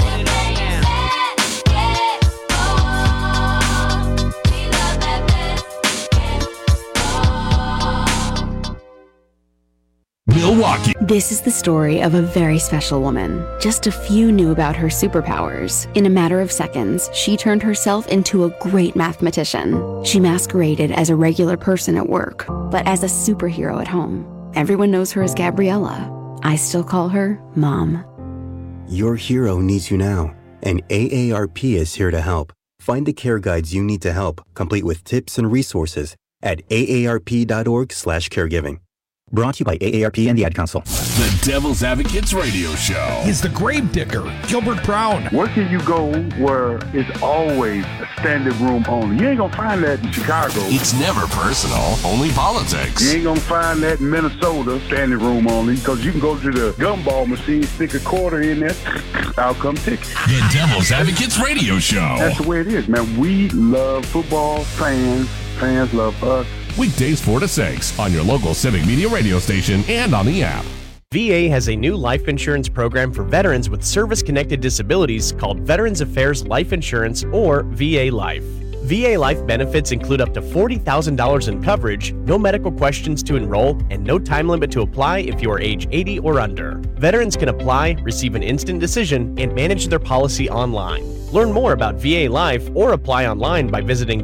S6: Milwaukee.
S15: This is the story of a very special woman. Just a few knew about her superpowers. In a matter of seconds, she turned herself into a great mathematician. She masqueraded as a regular person at work, but as a superhero at home. Everyone knows her as Gabriella. I still call her Mom.
S16: Your hero needs you now, and AARP is here to help. Find the care guides you need to help, complete with tips and resources at aarp.org/caregiving.
S1: Brought to you by AARP and the Ad Council.
S6: The Devil's Advocates Radio Show.
S3: He's the Gravedigger, Gilbert Brown.
S4: Where can you go where it's always a standing room only? You ain't gonna find that in Chicago.
S6: It's never personal, only politics.
S4: You ain't gonna find that in Minnesota, standing room only, because you can go to the gumball machine, stick a quarter in there, out come tickets.
S6: The Devil's Advocates Radio Show.
S4: That's the way it is, man. We love football, fans love us.
S6: Weekdays 4 to 6 on your local Civic Media radio station and on the app.
S14: VA has a new life insurance program for veterans with service-connected disabilities called Veterans Affairs Life Insurance, or VA Life. VA Life benefits include up to $40,000 in coverage, no medical questions to enroll, and no time limit to apply if you are age 80 or under. Veterans can apply, receive an instant decision, and manage their policy online. Learn more about VA Life or apply online by visiting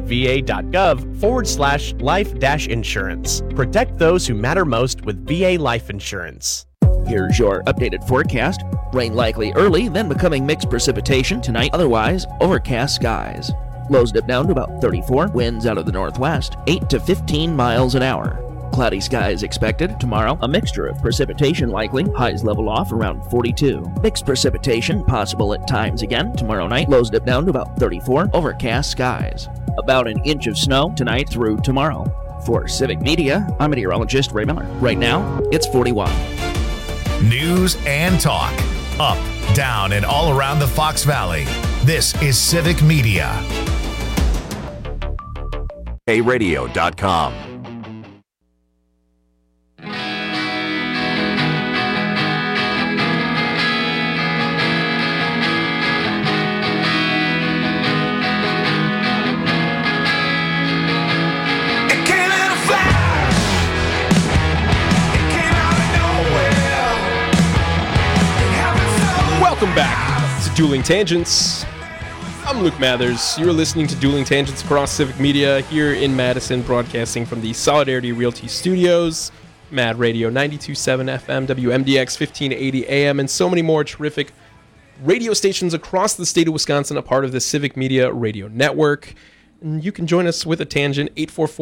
S14: va.gov/life-insurance. Protect those who matter most with VA Life Insurance.
S7: Here's your updated forecast. Rain likely early, then becoming mixed precipitation tonight, otherwise overcast skies. Lows dip down to about 34, winds out of the northwest, 8 to 15 miles an hour. Cloudy skies expected. Tomorrow, a mixture of precipitation likely. Highs level off around 42. Mixed precipitation possible at times again. Tomorrow night, lows dip down to about 34. Overcast skies. About an inch of snow tonight through tomorrow. For Civic Media, I'm meteorologist Ray Miller. Right now, it's 41.
S8: News and talk. Up, down, and all around the Fox Valley. This is Civic Media.
S11: Radio.com.
S25: Welcome back to Dueling Tangents. I'm Luke Mathers. You're listening to Dueling Tangents across Civic Media here in Madison, broadcasting from the Solidarity Realty Studios, Mad Radio 92.7 FM, WMDX 1580 AM, and so many more terrific radio stations across the state of Wisconsin, a part of the Civic Media Radio Network. And you can join us with a tangent,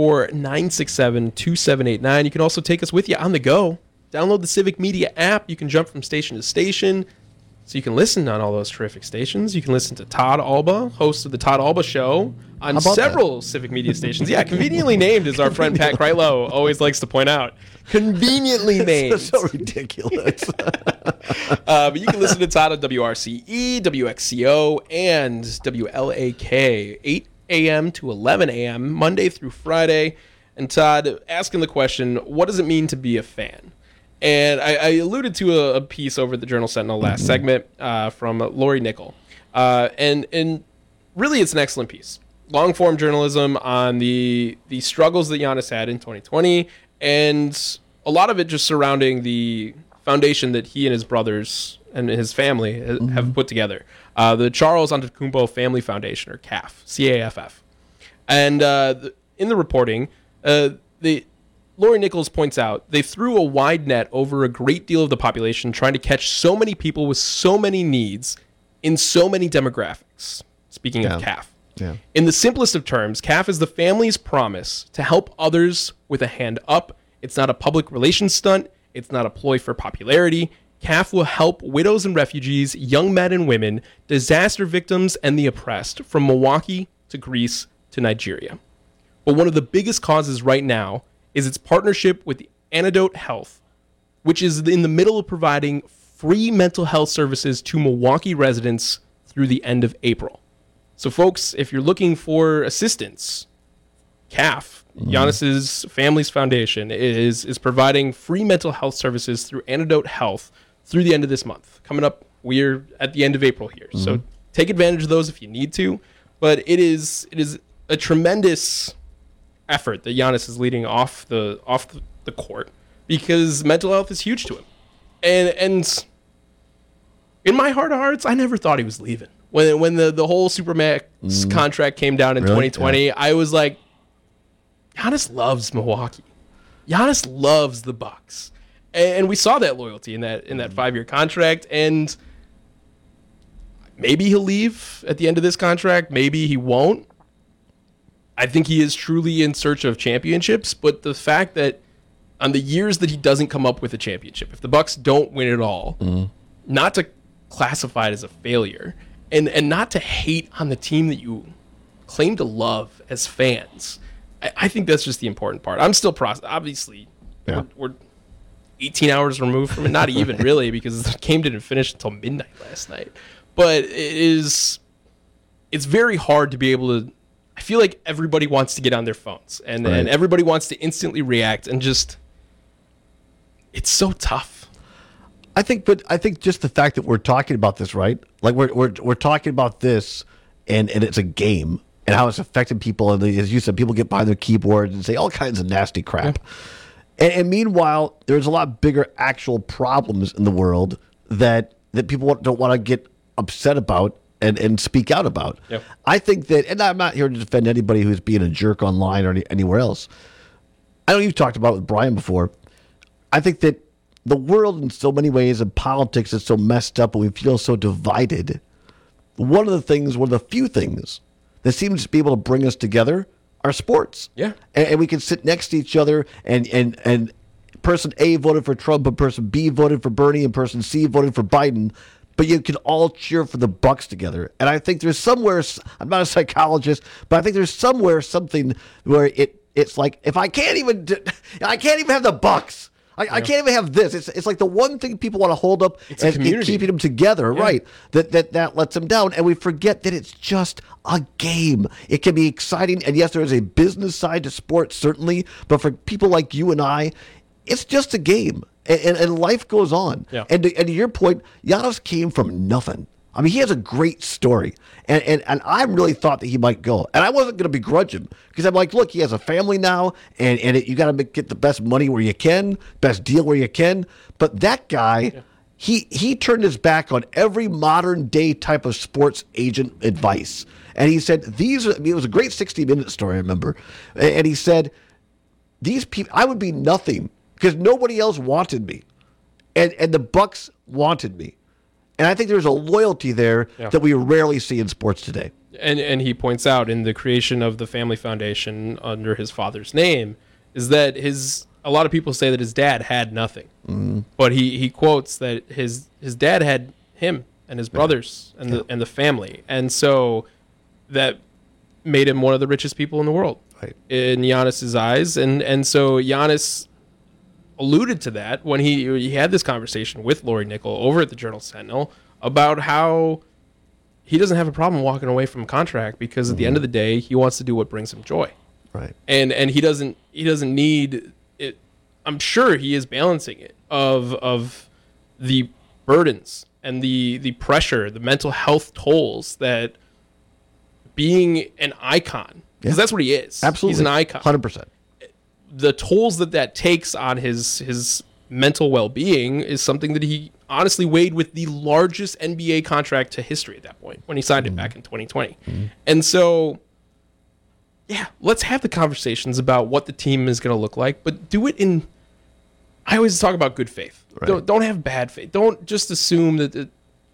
S25: 844-967-2789. You can also take us with you on the go. Download the Civic Media app. You can jump from station to station. So you can listen on all those terrific stations. You can listen to Todd Alba, host of the Todd Alba Show, on several Civic Media stations. Yeah, conveniently named, as our friend Pat Kreitlow always likes to point out. Conveniently named.
S26: That's so ridiculous.
S25: But you can listen to Todd on WRCE, WXCO, and WLAK, 8 a.m. to 11 a.m., Monday through Friday. And Todd, asking the question, what does it mean to be a fan? And I alluded to a piece over at the Journal Sentinel last segment from Lori Nickel. And really, it's an excellent piece. Long-form journalism on the struggles that Giannis had in 2020, and a lot of it just surrounding the foundation that he and his brothers and his family have put together. The Charles Antetokounmpo Family Foundation, or CAF, C-A-F-F. And in the reporting, Lori Nichols points out they threw a wide net over a great deal of the population, trying to catch so many people with so many needs in so many demographics. Speaking of CAF.
S26: Yeah.
S25: In the simplest of terms, CAF is the family's promise to help others with a hand up. It's not a public relations stunt. It's not a ploy for popularity. CAF will help widows and refugees, young men and women, disaster victims, and the oppressed from Milwaukee to Greece to Nigeria. But one of the biggest causes right now is its partnership with Antidote Health, which is in the middle of providing free mental health services to Milwaukee residents through the end of April. So, folks, if you're looking for assistance, CAF, Giannis's family's foundation, is providing free mental health services through Antidote Health through the end of this month. Coming up, we're at the end of April here. So take advantage of those if you need to. But it is a tremendous effort that Giannis is leading off the court, because mental health is huge to him. And in my heart of hearts, I never thought he was leaving. When the whole Supermax contract came down in 2020, I was like, Giannis loves Milwaukee. Giannis loves the Bucks. And we saw that loyalty in that 5-year contract. And maybe he'll leave at the end of this contract. Maybe he won't. I think he is truly in search of championships. But the fact that on the years that he doesn't come up with a championship, if the Bucks don't win it all, not to classify it as a failure, and not to hate on the team that you claim to love as fans. I think that's just the important part. I'm still obviously, we're 18 hours removed from it, not even really, because the game didn't finish until midnight last night. But it's very hard to be able to. I feel like everybody wants to get on their phones and everybody wants to instantly react, and just it's so tough.
S26: I think just the fact that we're talking about this, right? Like we're talking about this, and it's a game, and how it's affecting people, and as you said, people get behind their keyboards and say all kinds of nasty crap. And meanwhile, there's a lot bigger actual problems in the world that people don't want to get upset about and speak out about. Yep. I think that, and I'm not here to defend anybody who's being a jerk online or anywhere else. I know you've talked about it with Brian before. I think that the world in so many ways and politics is so messed up and we feel so divided. One of the few things that seems to be able to bring us together are sports.
S25: Yeah.
S26: And we can sit next to each other and person A voted for Trump and person B voted for Bernie and person C voted for Biden, but you can all cheer for the Bucks together. And I think there's somewhere, I'm not a psychologist, but I think there's somewhere something where it's like, if I can't even have the Bucks. I can't even have this. It's like the one thing people want to hold up as keeping them together, right? That lets them down. And we forget that it's just a game. It can be exciting. And yes, there is a business side to sports, certainly. But for people like you and I, it's just a game. And life goes on. Yeah. And to your point, Giannis came from nothing. I mean, he has a great story. And I really thought that he might go. And I wasn't going to begrudge him because I'm like, look, he has a family now, and you got to get the best money where you can, best deal where you can. But that guy, he turned his back on every modern day type of sports agent advice. And he said, it was a great 60-minute story, I remember. And he said, these people, I would be nothing because nobody else wanted me. And the Bucks wanted me. And I think there's a loyalty there that we rarely see in sports today.
S25: And he points out in the creation of the family foundation under his father's name is that a lot of people say that his dad had nothing. Mm-hmm. But he quotes that his dad had him and his brothers and the family. And so that made him one of the richest people in the world in Giannis's eyes. And so Giannis alluded to that when he had this conversation with Lori Nickel over at the Journal-Sentinel about how he doesn't have a problem walking away from a contract because at the end of the day he wants to do what brings him joy.
S26: Right.
S25: And he doesn't need it. I'm sure he is balancing it of the burdens and the pressure, the mental health tolls that being an icon, because that's what he is.
S26: Absolutely.
S25: He's an icon.
S26: 100%.
S25: The tolls that takes on his mental well-being is something that he honestly weighed with the largest NBA contract to history at that point when he signed it back in 2020. And so, let's have the conversations about what the team is going to look like, but do it in, I always talk about good faith. Right. Don't have bad faith. Don't just assume that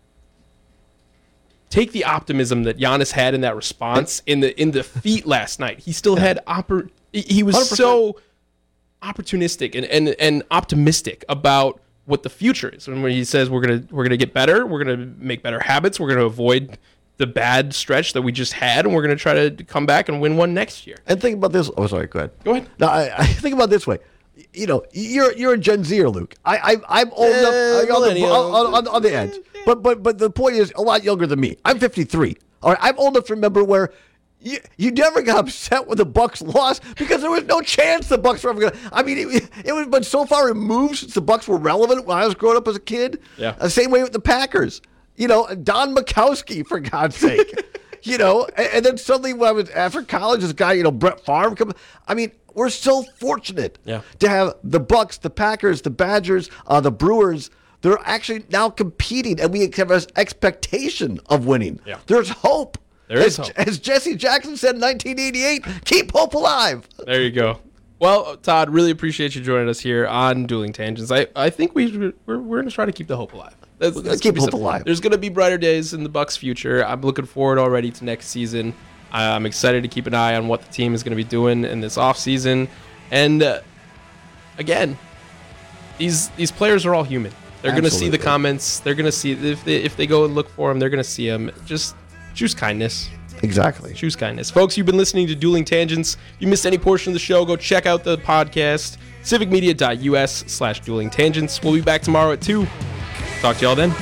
S25: take the optimism that Giannis had in that response in the feat last night. He still had he was 100%. So opportunistic and optimistic about what the future is. And when he says we're gonna get better, we're gonna make better habits, we're gonna avoid the bad stretch that we just had, and we're gonna try to come back and win one next year.
S26: And think about this. Oh, sorry. Go ahead.
S25: Go ahead.
S26: No, I think about it this way. You know, you're a Gen Zer, Luke. I'm old enough on the edge. But the point is a lot younger than me. I'm 53. All right, I'm old enough to remember where you never got upset when the Bucks lost because there was no chance the Bucks were ever going to. I mean, it was been so far removed since the Bucks were relevant when I was growing up as a kid.
S25: Yeah.
S26: The same way with the Packers. You know, Don Majkowski, for God's sake. You know, and then suddenly when I was after college, this guy, Brett Favre come. I mean, we're so fortunate to have the Bucks, the Packers, the Badgers, the Brewers. They're actually now competing, and we have an expectation of winning.
S25: Yeah.
S26: There's hope.
S25: There is hope.
S26: As Jesse Jackson said in 1988, keep hope alive.
S25: There you go. Well, Todd, really appreciate you joining us here on Dueling Tangents. I think we're going to try to keep the hope alive.
S26: Let's keep hope alive.
S25: There's going to be brighter days in the Bucks' future. I'm looking forward already to next season. I'm excited to keep an eye on what the team is going to be doing in this offseason. And again, these players are all human. They're going to see the
S26: Absolutely.
S25: comments. They're going to see if they go and look for them, they're going to see them. Just choose kindness.
S26: Exactly.
S25: Choose kindness. Folks, you've been listening to Dueling Tangents. If you missed any portion of the show, go check out the podcast, civicmedia.us/dueling tangents. We'll be back tomorrow at 2. Talk to y'all then.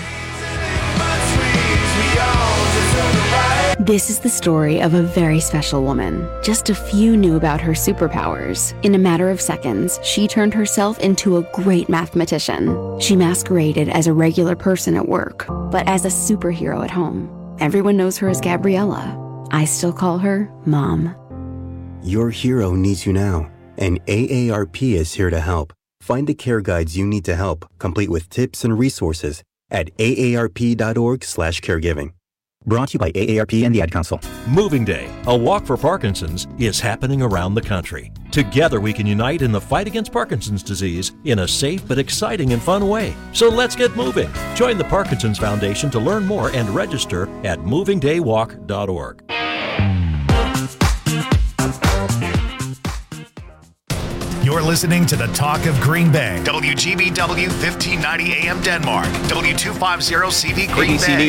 S15: This is the story of a very special woman. Just a few knew about her superpowers. In a matter of seconds, she turned herself into a great mathematician. She masqueraded as a regular person at work, but as a superhero at home. Everyone knows her as Gabriella. I still call her Mom.
S16: Your hero needs you now, and AARP is here to help. Find the care guides you need to help, complete with tips and resources at aarp.org/caregiving.
S1: Brought to you by AARP and the Ad Council.
S2: Moving Day, a walk for Parkinson's, is happening around the country. Together we can unite in the fight against Parkinson's disease in a safe but exciting and fun way. So let's get moving. Join the Parkinson's Foundation to learn more and register at movingdaywalk.org.
S8: You're listening to the Talk of Green Bay. WGBW 1590 AM Denmark. W250 CV Green
S9: ABC
S8: Bay.